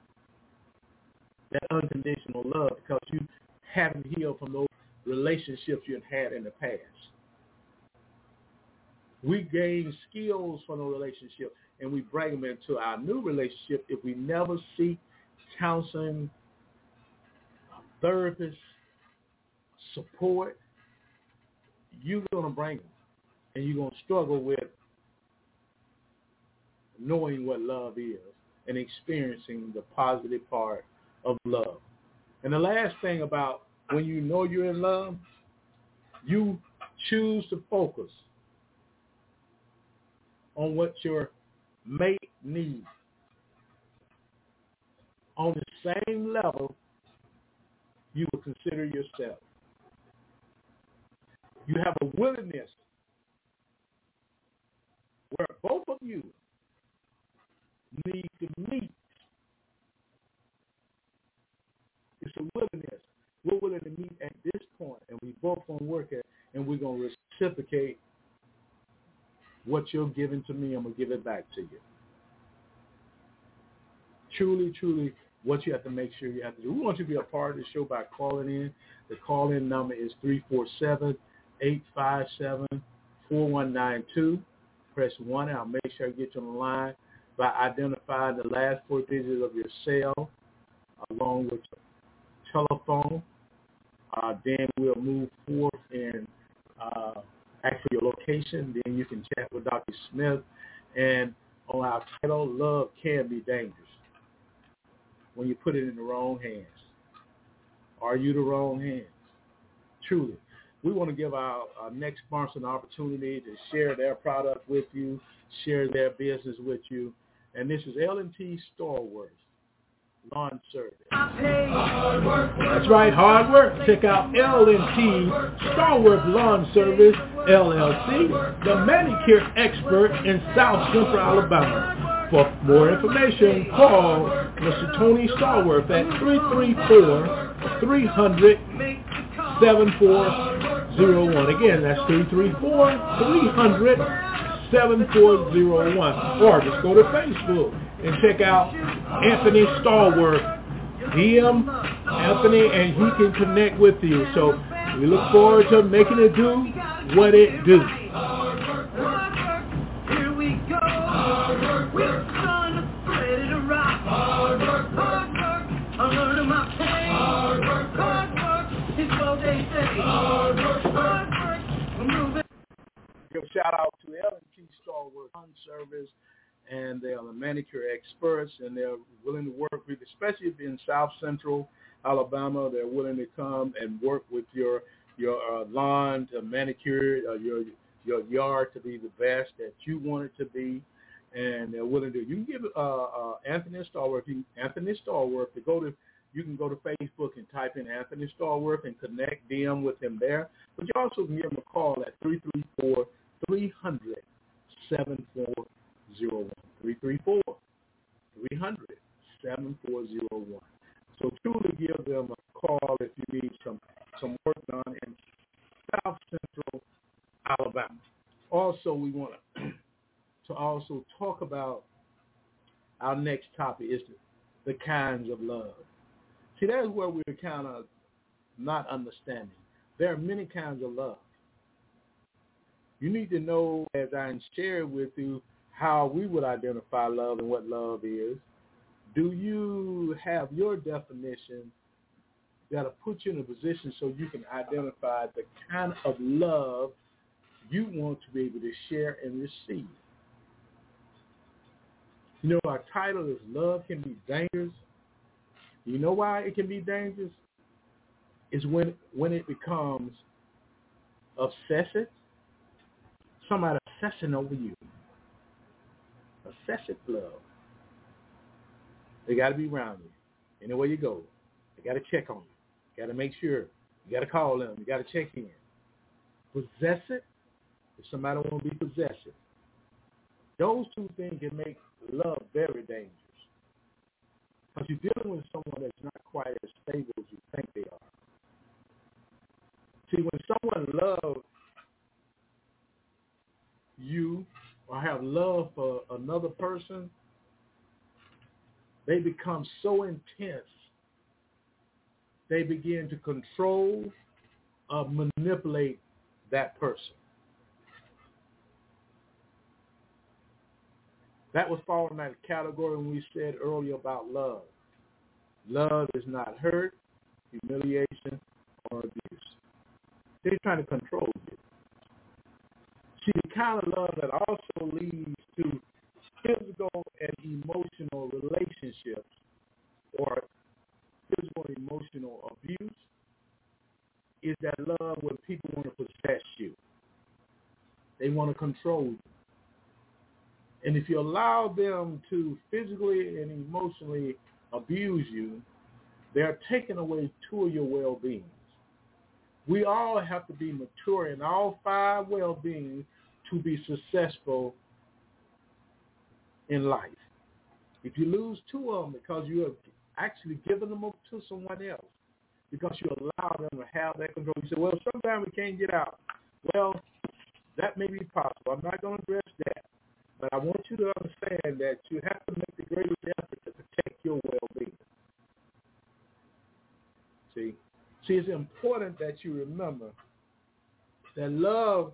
That unconditional love, because you haven't healed from those relationships you had in the past. We gain skills from a relationship and we bring them into our new relationship if we never seek counseling, therapists, support. You're going to bring them and you're going to struggle with knowing what love is and experiencing the positive part of love. And the last thing about when you know you're in love, you choose to focus on what your mate needs. on the same level you would consider yourself. You have a willingness where both of you need to meet. It's a willingness. We're willing to meet at this point, and we both going to work at, and we're going to reciprocate what you're giving to me. I'm going to give it back to you. Truly, truly, what you have to make sure you have to do. We want you to be a part of the show by calling in. The call-in number is 347-857-4192. Press 1, and I'll make sure I get you on the line by identifying the last 4 digits of your cell along with your telephone. Then we'll move forth and ask for your location. Then you can chat with Dr. Smith. And on our title, Love Can Be Dangerous when you put it in the wrong hands. Are you the wrong hands? Truly. We want to give our next sponsor an opportunity to share their product with you, share their business with you. And this is L&T Starworth Lawn Service. That's right, hard work. Check out L&T Starworth Lawn Service, LLC, the manicure expert in South Central Alabama. For more information, call Mr. Tony Starworth at 334-300-7401. Again, that's 334-300-7401. Or just go to Facebook and check out Anthony Starworth, DM Anthony, and he can connect with you. So we look forward to making it do what it do. Here we go. We're ready to rock. Hard work. I'm learning my pain. Hard work. It's what they say. Hard work. We're moving. Give a shout out to L&T Starworth Lawn Service. And they are the manicure experts, and they're willing to work with, especially if you're in South Central Alabama. They're willing to come and work with your lawn to manicure, your yard to be the best that you want it to be, and they're willing to. You can give Anthony Starworth. You can go to Facebook and type in Anthony Starworth and connect DM with him there. But you also can give him a call at 334-300-7401. 334-300-7401. So truly give them a call if you need some work done in South Central Alabama. Also, we want to also talk about our next topic is the kinds of love. See, that's where we're kind of not understanding. There are many kinds of love. You need to know, as I shared with you, how we would identify love and what love is. Do you have your definition that'll put you in a position so you can identify the kind of love you want to be able to share and receive? You know, our title is Love Can Be Dangerous. You know why it can be dangerous? It's when it becomes obsessive. Somebody obsessing over you. Obsessive love. They got to be around you. Anywhere you go, they got to check on you. Got to make sure. You got to call them. You got to check in. Possessive, if somebody want to be possessive. Those two things can make love very dangerous. Because you're dealing with someone that's not quite as stable as you think they are. See, when someone loves you or have love for another person, they become so intense, they begin to control or manipulate that person. That was falling in that category when we said earlier about love. Love is not hurt, humiliation, or abuse. They're trying to control you. See, the kind of love that also leads to physical and emotional relationships or physical and emotional abuse is that love when people want to possess you. They want to control you. And if you allow them to physically and emotionally abuse you, they're taking away two of your well-beings. We all have to be mature in all five well-beings to be successful in life. If you lose two of them because you have actually given them up to someone else, because you allow them to have that control, you say, well, sometimes we can't get out. Well, that may be possible. I'm not going to address that. But I want you to understand that you have to make the greatest effort to protect your well-being. See, it's important that you remember that love,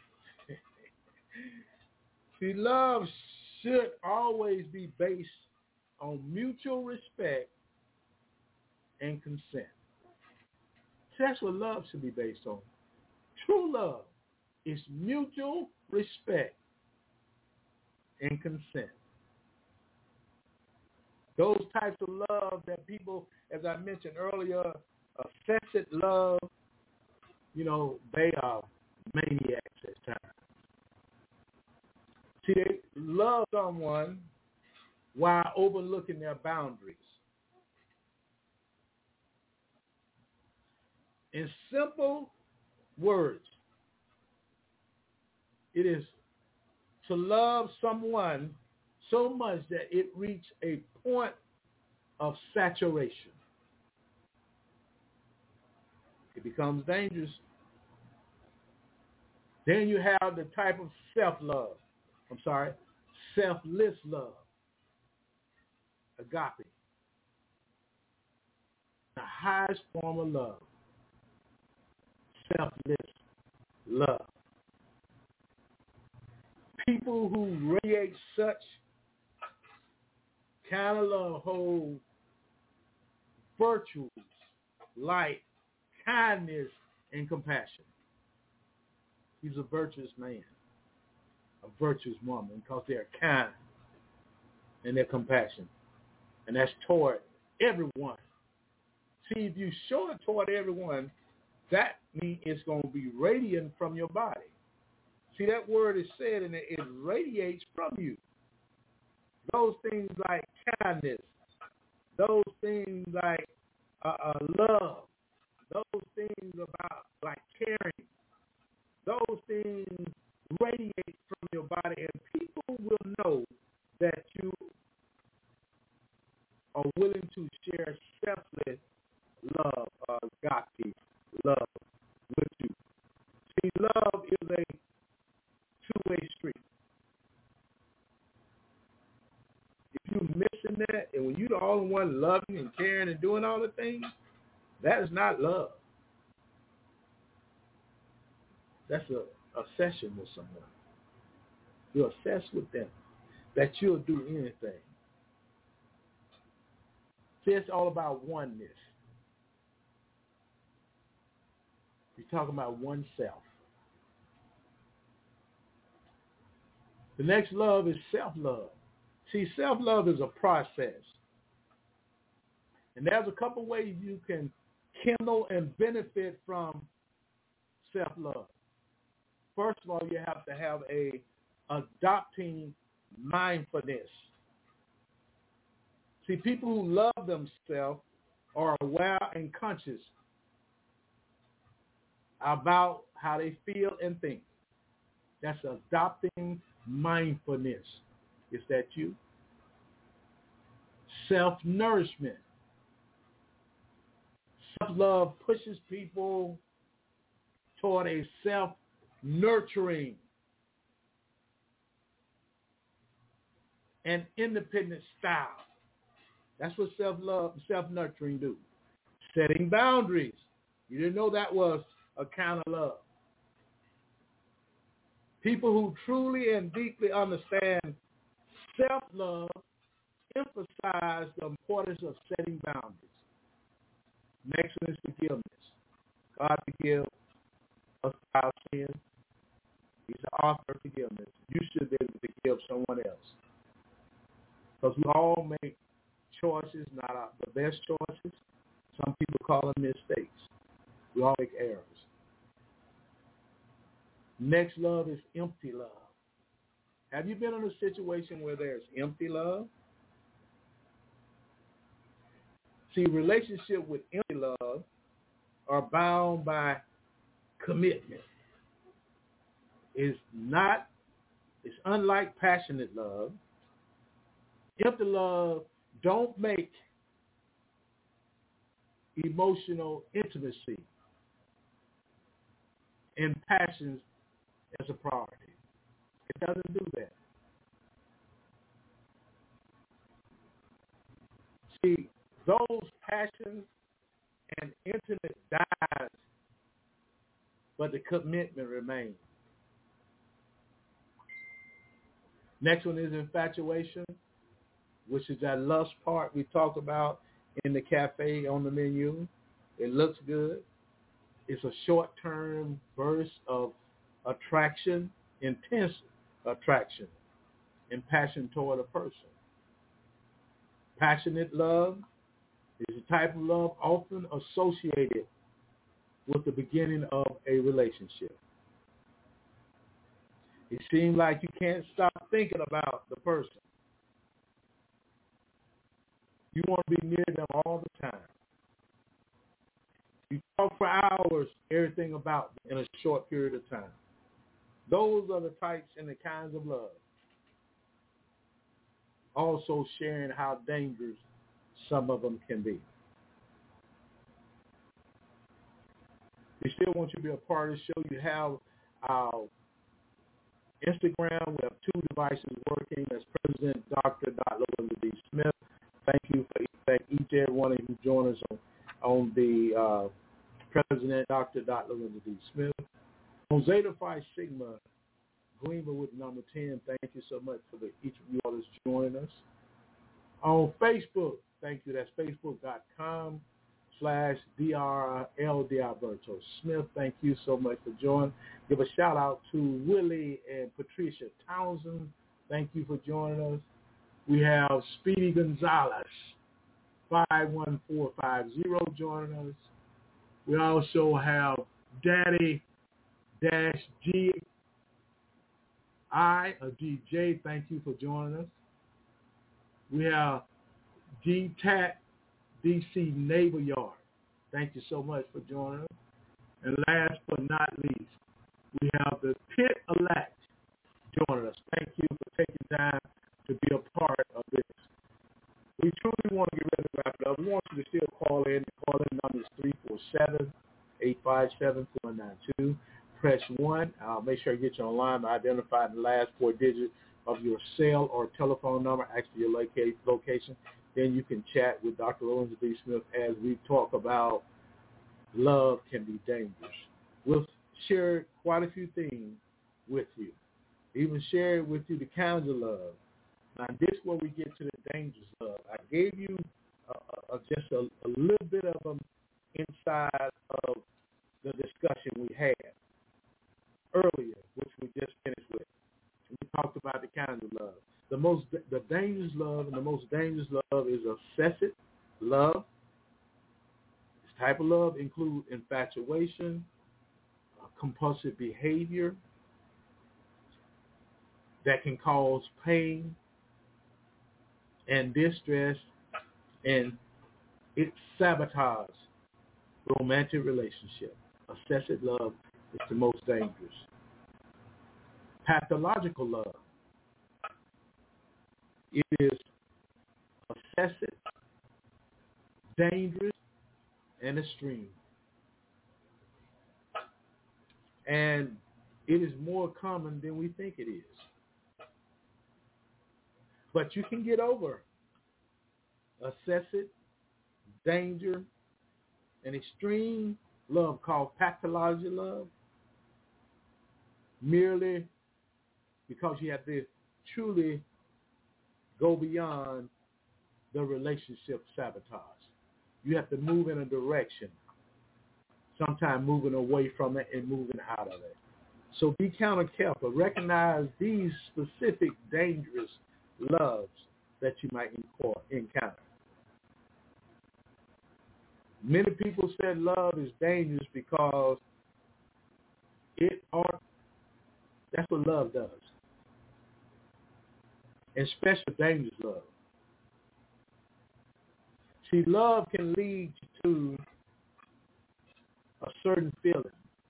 love should always be based on mutual respect and consent. That's what love should be based on. True love is mutual respect and consent. Those types of love that people, as I mentioned earlier, affected love, they are maniacs at times. See, they love someone while overlooking their boundaries. In simple words, it is to love someone so much that it reaches a point of saturation. It becomes dangerous. Then you have the type of selfless love, agape, the highest form of love, selfless love. People who radiate such kind of love hold virtues like kindness and compassion. He's a virtuous man, a virtuous woman, because they're kind and they're compassionate. And that's toward everyone. See, if you show it toward everyone, that means it's going to be radiant from your body. See, that word is said and it radiates from you. Those things like kindness, those things like love, those things about like caring, those things radiate from your body, and people will know that you are willing to share selfless love, agape love with you. See, love is a two-way street. If you're missing that, and when you're the only one loving and caring and doing all the things, that is not love. That's a obsession with someone. You're obsessed with them, that you'll do anything. See, it's all about oneness. You're talking about oneself. The next love is self-love. See, self-love is a process. And there's a couple ways you can kindle and benefit from self-love. First of all, you have to have a adopting mindfulness. See, people who love themselves are aware and conscious about how they feel and think. That's adopting mindfulness. Is that you? Self-nourishment. Self-love pushes people toward a self-nurturing and independent style. That's what self-love, self-nurturing do. Setting boundaries. You didn't know that was a kind of love. People who truly and deeply understand self-love emphasize the importance of setting boundaries. Next one is forgiveness. God forgive us our sins. He's the author of forgiveness. You should be able to forgive someone else. Because we all make choices, not the best choices. Some people call them mistakes. We all make errors. Next love is empty love. Have you been in a situation where there's empty love? See, relationship with empty love are bound by commitment. It's unlike passionate love. Empty love don't make emotional intimacy and passions as a priority. It doesn't do that. See, those passions and intimate dies, but the commitment remains. Next one is infatuation, which is that lust part we talked about in the cafe on the menu. It looks good. It's a short-term burst of attraction, intense attraction, and passion toward a person. Passionate love is a type of love often associated with the beginning of a relationship. It seems like you can't stop thinking about the person. You want to be near them all the time. You talk for hours, everything about them in a short period of time. Those are the types and the kinds of love. Also sharing how dangerous some of them can be. We still want you to be a part of the show. You have our Instagram. We have 2 devices working. That's President Dr. Lolinda D. Smith. Thank each and every one of you who join us on the President Dr. Lolinda D. Smith. On Zeta Phi Sigma, Greenwood number 10, thank you so much for each of you all that's joining us. On Facebook, thank you. That's facebook.com/DRLDalberto Smith. Thank you so much for joining. Give a shout out to Willie and Patricia Townsend. Thank you for joining us. We have Speedy Gonzalez, 51450 joining us. We also have Daddy-GI, thank you for joining us. We have GTAT DC Neighbor Yard. Thank you so much for joining us. And last but not least, we have the Pit Elect joining us. Thank you for taking time to be a part of this. We truly want to get ready to wrap it up. We want you to still call in. The call-in number is 347-857-4192. Press 1. Make sure you get you online by identifying the last 4 digits of your cell or telephone number. Ask for your location. Then you can chat with Dr. Lolinda B. Smith as we talk about love can be dangerous. We'll share quite a few things with you. Even share with you the kinds of love. Now, this is where we get to the dangerous love. I gave you just a little bit of them inside of the discussion we had earlier, which we just finished with. We talked about the kinds of love. The dangerous love and the most dangerous love is obsessive love. This type of love includes infatuation, compulsive behavior that can cause pain and distress, and it sabotages romantic relationship. Obsessive love is the most dangerous. Pathological love. It is obsessive, dangerous, and extreme. And it is more common than we think it is. But you can get over obsessive, danger, and extreme love called pathological love merely because you have to truly go beyond the relationship sabotage. You have to move in a direction, sometimes moving away from it and moving out of it. So be counter careful. Recognize these specific dangerous loves that you might encounter. Many people said love is dangerous because that's what love does. And special dangerous love. See, love can lead to a certain feeling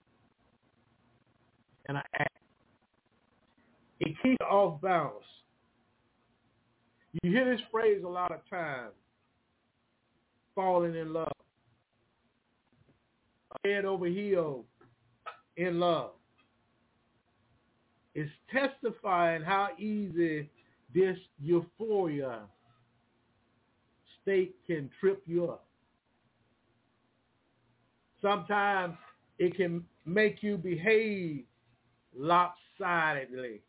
and an act. It keeps off balance. You hear this phrase a lot of times, falling in love, head over heels in love. It's testifying how easy this euphoria state can trip you up. Sometimes it can make you behave lopsidedly.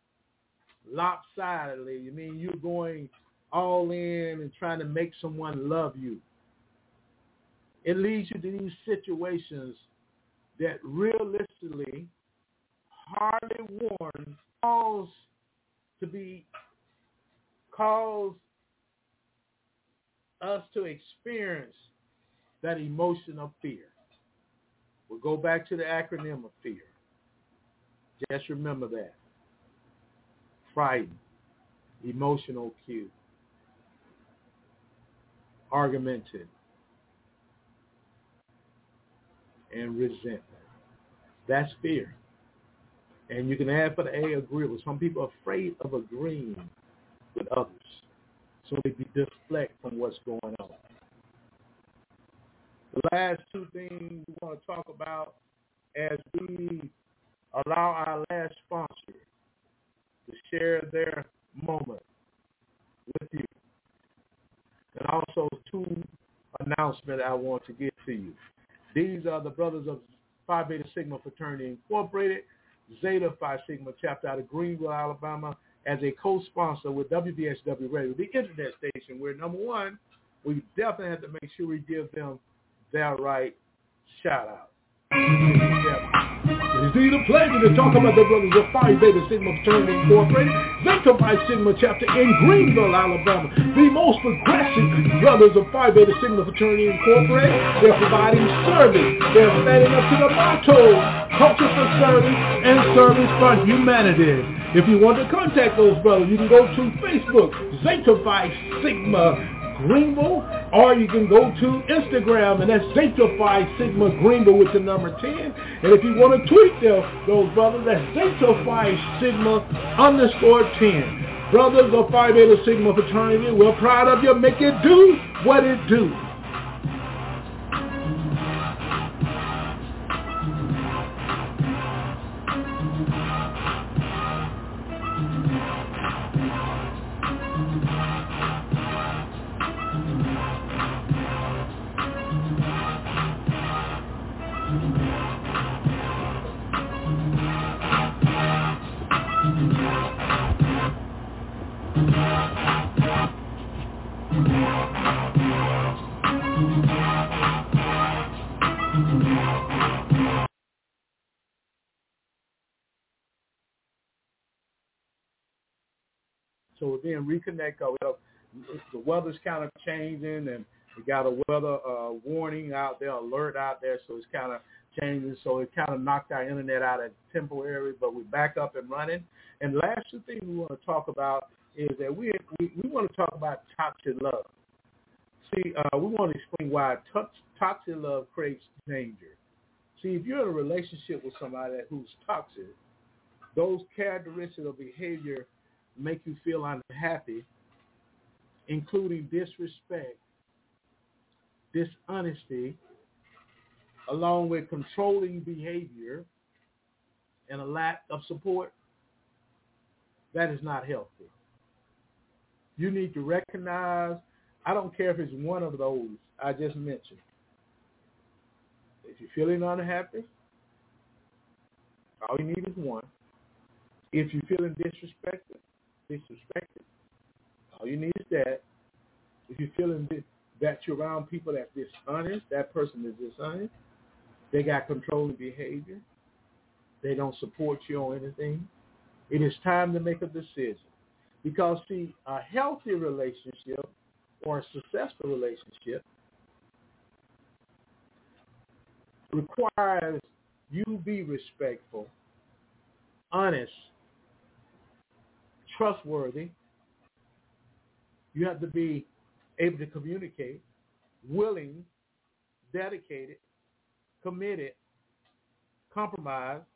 You mean you're going all in and trying to make someone love you. It leads you to these situations that realistically, hardly warned, cause us to experience that emotion of fear. We'll go back to the acronym of fear. Just remember that. Frightened, emotional cue, argumentative, and resentment. That's fear. And you can add for the A, agreeable. Some people are afraid of agreeing with others, so they deflect from what's going on. The last two things we want to talk about as we allow our last sponsor to share their moment with you. And also two announcements I want to get to you. These are the brothers of Phi Beta Sigma Fraternity Incorporated, Zeta Phi Sigma chapter out of Greenville, Alabama, as a co-sponsor with WBSW Radio, the internet station, where, number one, we definitely have to make sure we give them their right shout-out. It is indeed a pleasure to talk about the brothers of Phi Beta Sigma Fraternity Incorporated, Zeta Phi Sigma chapter in Greenville, Alabama. The most progressive brothers of Phi Beta Sigma Fraternity Incorporated. They're providing service. They're standing up to the motto, culture for service and service for humanity. If you want to contact those brothers, you can go to Facebook, Zeta Phi Sigma Greenville, or you can go to Instagram, and that's Zeta Phi Sigma Greenville with the number 10. And if you want to tweet those brothers, that's Zeta Phi Sigma _10. Brothers of Phi Beta Sigma Fraternity, we're proud of you. Make it do what it do. So then reconnect. The weather's kind of changing, and we got a weather warning out there, alert out there, so it's kind of changing. So it kind of knocked our internet out at temporary, but we're back up and running. And last two things we want to talk about is that we want to talk about toxic love. See, we want to explain why toxic love creates danger. See, if you're in a relationship with somebody who's toxic, those characteristics of behavior make you feel unhappy, including disrespect, dishonesty, along with controlling behavior and a lack of support. That is not healthy. You need to recognize, I don't care if it's one of those I just mentioned. If you're feeling unhappy, all you need is one. If you're feeling disrespected, all you need is that. If you're feeling that you're around people that's dishonest, that person is dishonest, they got controlling behavior, they don't support you on anything, it is time to make a decision. Because, see, a healthy relationship or a successful relationship requires you be respectful, honest, trustworthy. You have to be able to communicate. willing, dedicated, committed, compromised.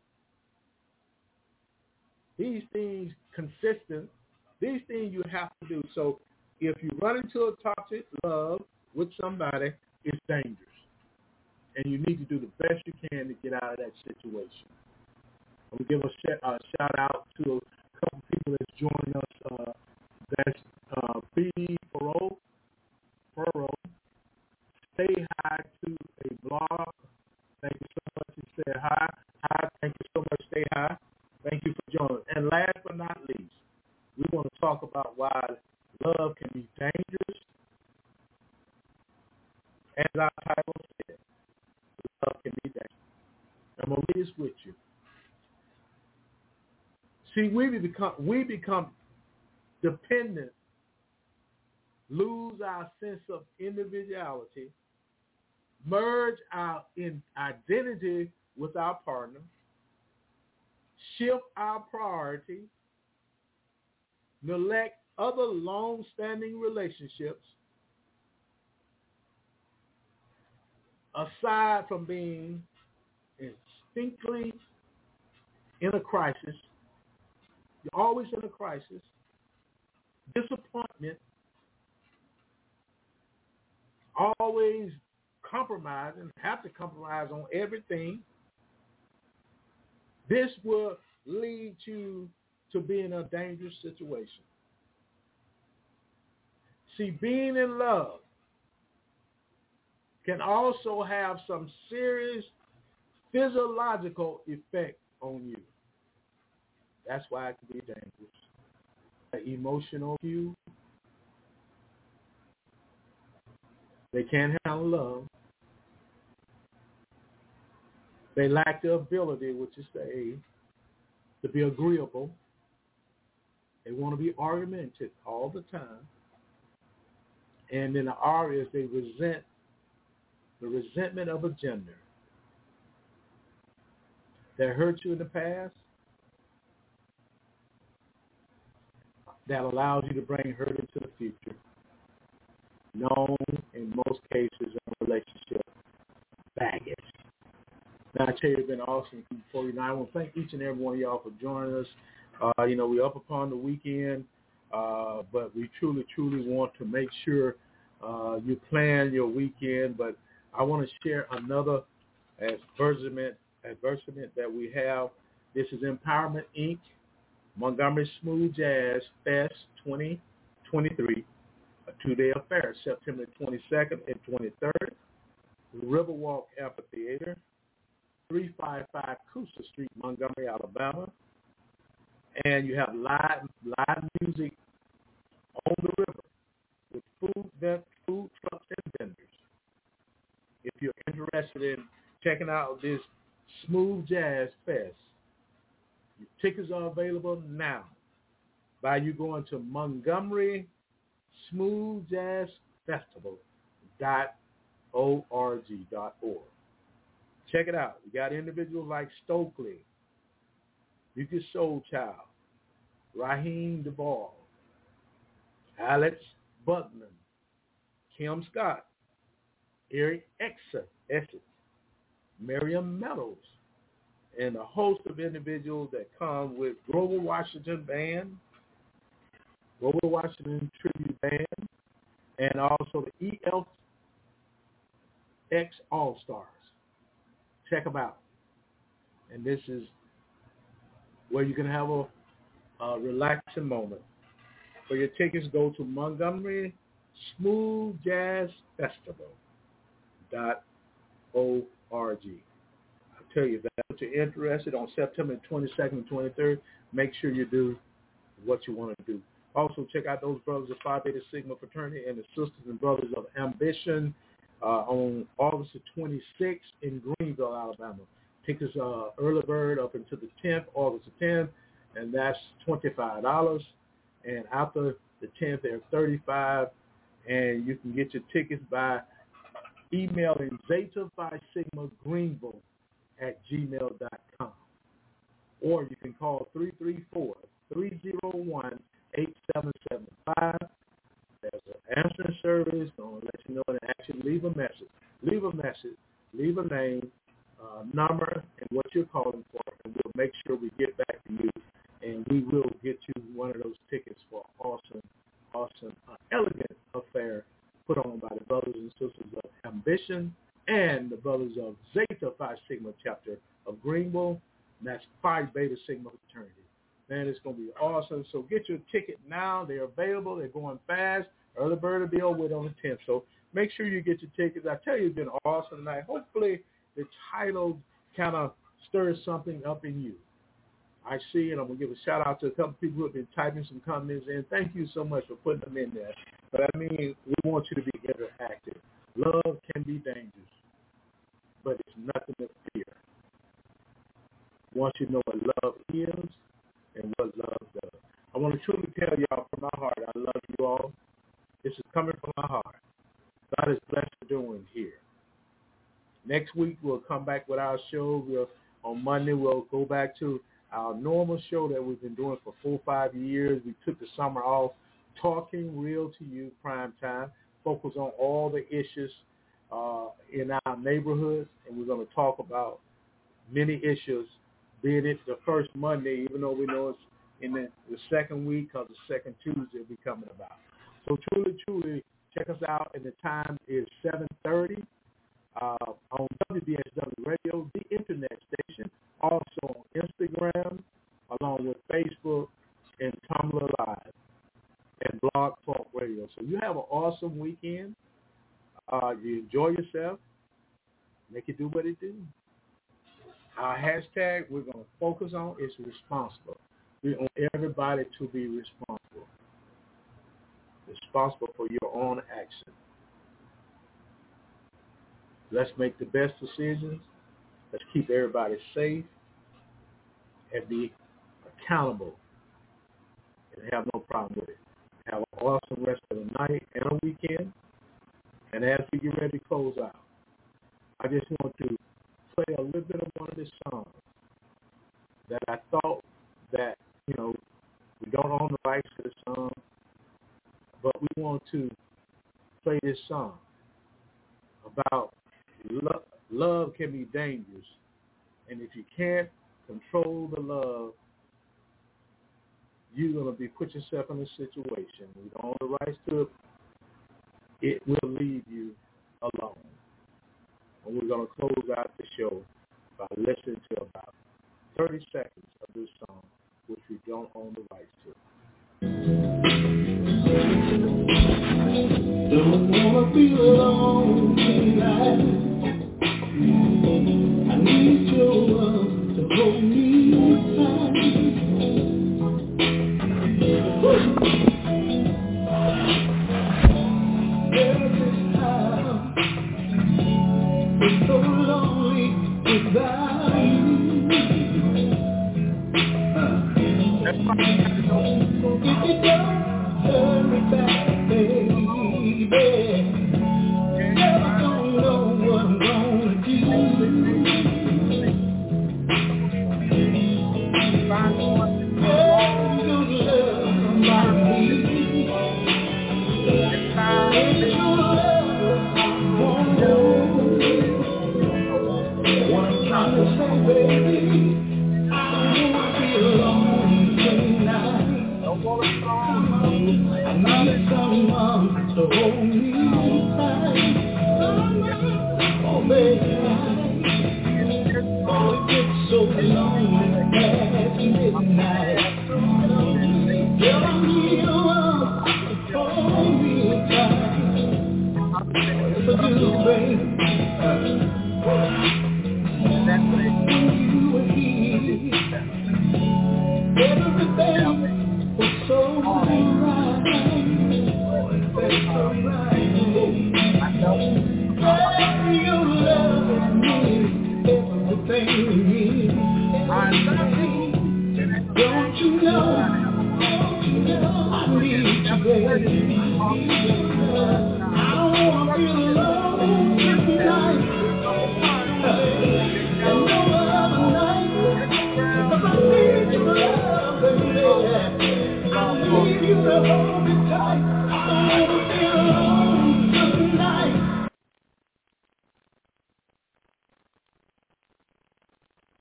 These things consistent. These things you have to do. So if you run into a toxic love with somebody, it's dangerous. And you need to do the best you can to get out of that situation. We give a shout out to a couple people that's joining us. That's B. Furrow. Stay High to a blog. Thank you so much. He said hi. Hi. Thank you so much. Stay High. Thank you for joining. And last but not least, we want to talk about why love can be dangerous. As our title said, love can be dangerous. I'm going to read this with you. See, we become dependent, lose our sense of individuality, merge our identity with our partner, shift our priority, neglect other long-standing relationships, aside from being instinctively in a crisis. You're always in a crisis. Disappointment. Always compromising. Have to compromise on everything. This will lead you to be in a dangerous situation. See, being in love can also have some serious physiological effect on you. That's why it can be dangerous. Emotional view. They can't handle love. They lack the ability, which is the A, to be agreeable. They want to be argumentative all the time. And then the R is they resent the resentment of a gender that hurt you in the past, that allows you to bring hurt into the future. Known in most cases in a relationship, baggage. Now, I tell you, it's been awesome for you. Now, I want to thank each and every one of y'all for joining us. We're up upon the weekend, but we truly, truly want to make sure you plan your weekend. But I want to share another advertisement that we have. This is Empowerment Inc., Montgomery Smooth Jazz Fest 2023, a two-day affair, September 22nd and 23rd, Riverwalk Amphitheater, 355 Coosa Street, Montgomery, Alabama. And you have live music on the river with food trucks and vendors. If you're interested in checking out this Smooth Jazz Fest, your tickets are available now by you going to Montgomery Smooth Jazz Festival.org. Check it out. We got individuals like Stokely, Lucas Soulchild, Raheem DeVal, Alex Butman, Kim Scott, Eric Essex, Miriam Meadows, and a host of individuals that come with Grover Washington Tribute Band, and also the ELX All-Stars. Check them out. And this is where you can have a relaxing moment. For your tickets, go to Montgomery Smooth Jazz Festival.org. I tell you that if you're interested on September 22nd and 23rd, make sure you do what you want to do. Also, check out those brothers of Phi Beta Sigma Fraternity and the Sisters and Brothers of Ambition on August the 26th in Greenville, Alabama. Tickets are early bird up until the 10th, August the 10th, and that's $25. And after the 10th, they're $35. And you can get your tickets by emailing Zeta Phi Sigma Greenville @gmail.com. Or you can call 334-301-8775. There's an answering service. I'm going to let you know and actually leave a message. Leave a message. Leave a name, number, and what you're calling for, and we'll make sure we get back to you, and we will get you one of those tickets for awesome, elegant affair put on by the brothers and sisters of Ambition and the brothers of Zeta Phi Sigma chapter of Greenville, and that's Phi Beta Sigma fraternity. Man, it's going to be awesome. So get your ticket now. They're available. They're going fast. Early bird will be over with on the 10th. So make sure you get your tickets. I tell you, it's been awesome tonight. Hopefully the title kind of stirs something up in you. I see, and I'm going to give a shout-out to a couple people who have been typing some comments in. Thank you so much for putting them in there. But, I mean, we want you to be interactive. Love can be dangerous, but it's nothing to fear. Once you know what love is and what love does. I want to truly tell y'all from my heart, I love you all. This is coming from my heart. God is blessed for doing here. Next week, we'll come back with our show. On Monday, we'll go back to our normal show that we've been doing for 4 or 5 years. We took the summer off, talking real to you, prime time, focus on all the issues in our neighborhoods, and we're going to talk about many issues, be it the first Monday, even though we know it's in the second week, because the second Tuesday will be coming about. So truly, check us out, and the time is 7:30 on WBSW Radio, the internet station, also on Instagram, along with Facebook and Tumblr Live and Blog Talk Radio. So you have an awesome weekend. You enjoy yourself. Make it do what it do. Our hashtag we're going to focus on is responsible. We want everybody to be responsible. Responsible for your own action. Let's make the best decisions. Let's keep everybody safe and be accountable and have no problem with it. Have an awesome rest of the night and a weekend. And as we get ready to close out, I just want to play a little bit of one of this song that I thought that, we don't own the rights to the song, but we want to play this song about love can be dangerous. And if you can't control the love, you're going to put yourself in a situation. We don't own the rights to it. It will leave you alone. And we're going to close out the show by listening to about 30 seconds of this song, which we don't own the rights to. Don't want to be alone tonight. I need your love to hold me tight. It's so lonely without you. If you don't hurry back, baby, I don't know what I'm gonna do. Oh, you love somebody. It's your love I want to. What I'm trying to say, baby, I don't want to be alone tonight. I need someone to hold me tight. Oh, baby, oh, it gets so lonely at midnight. Girl,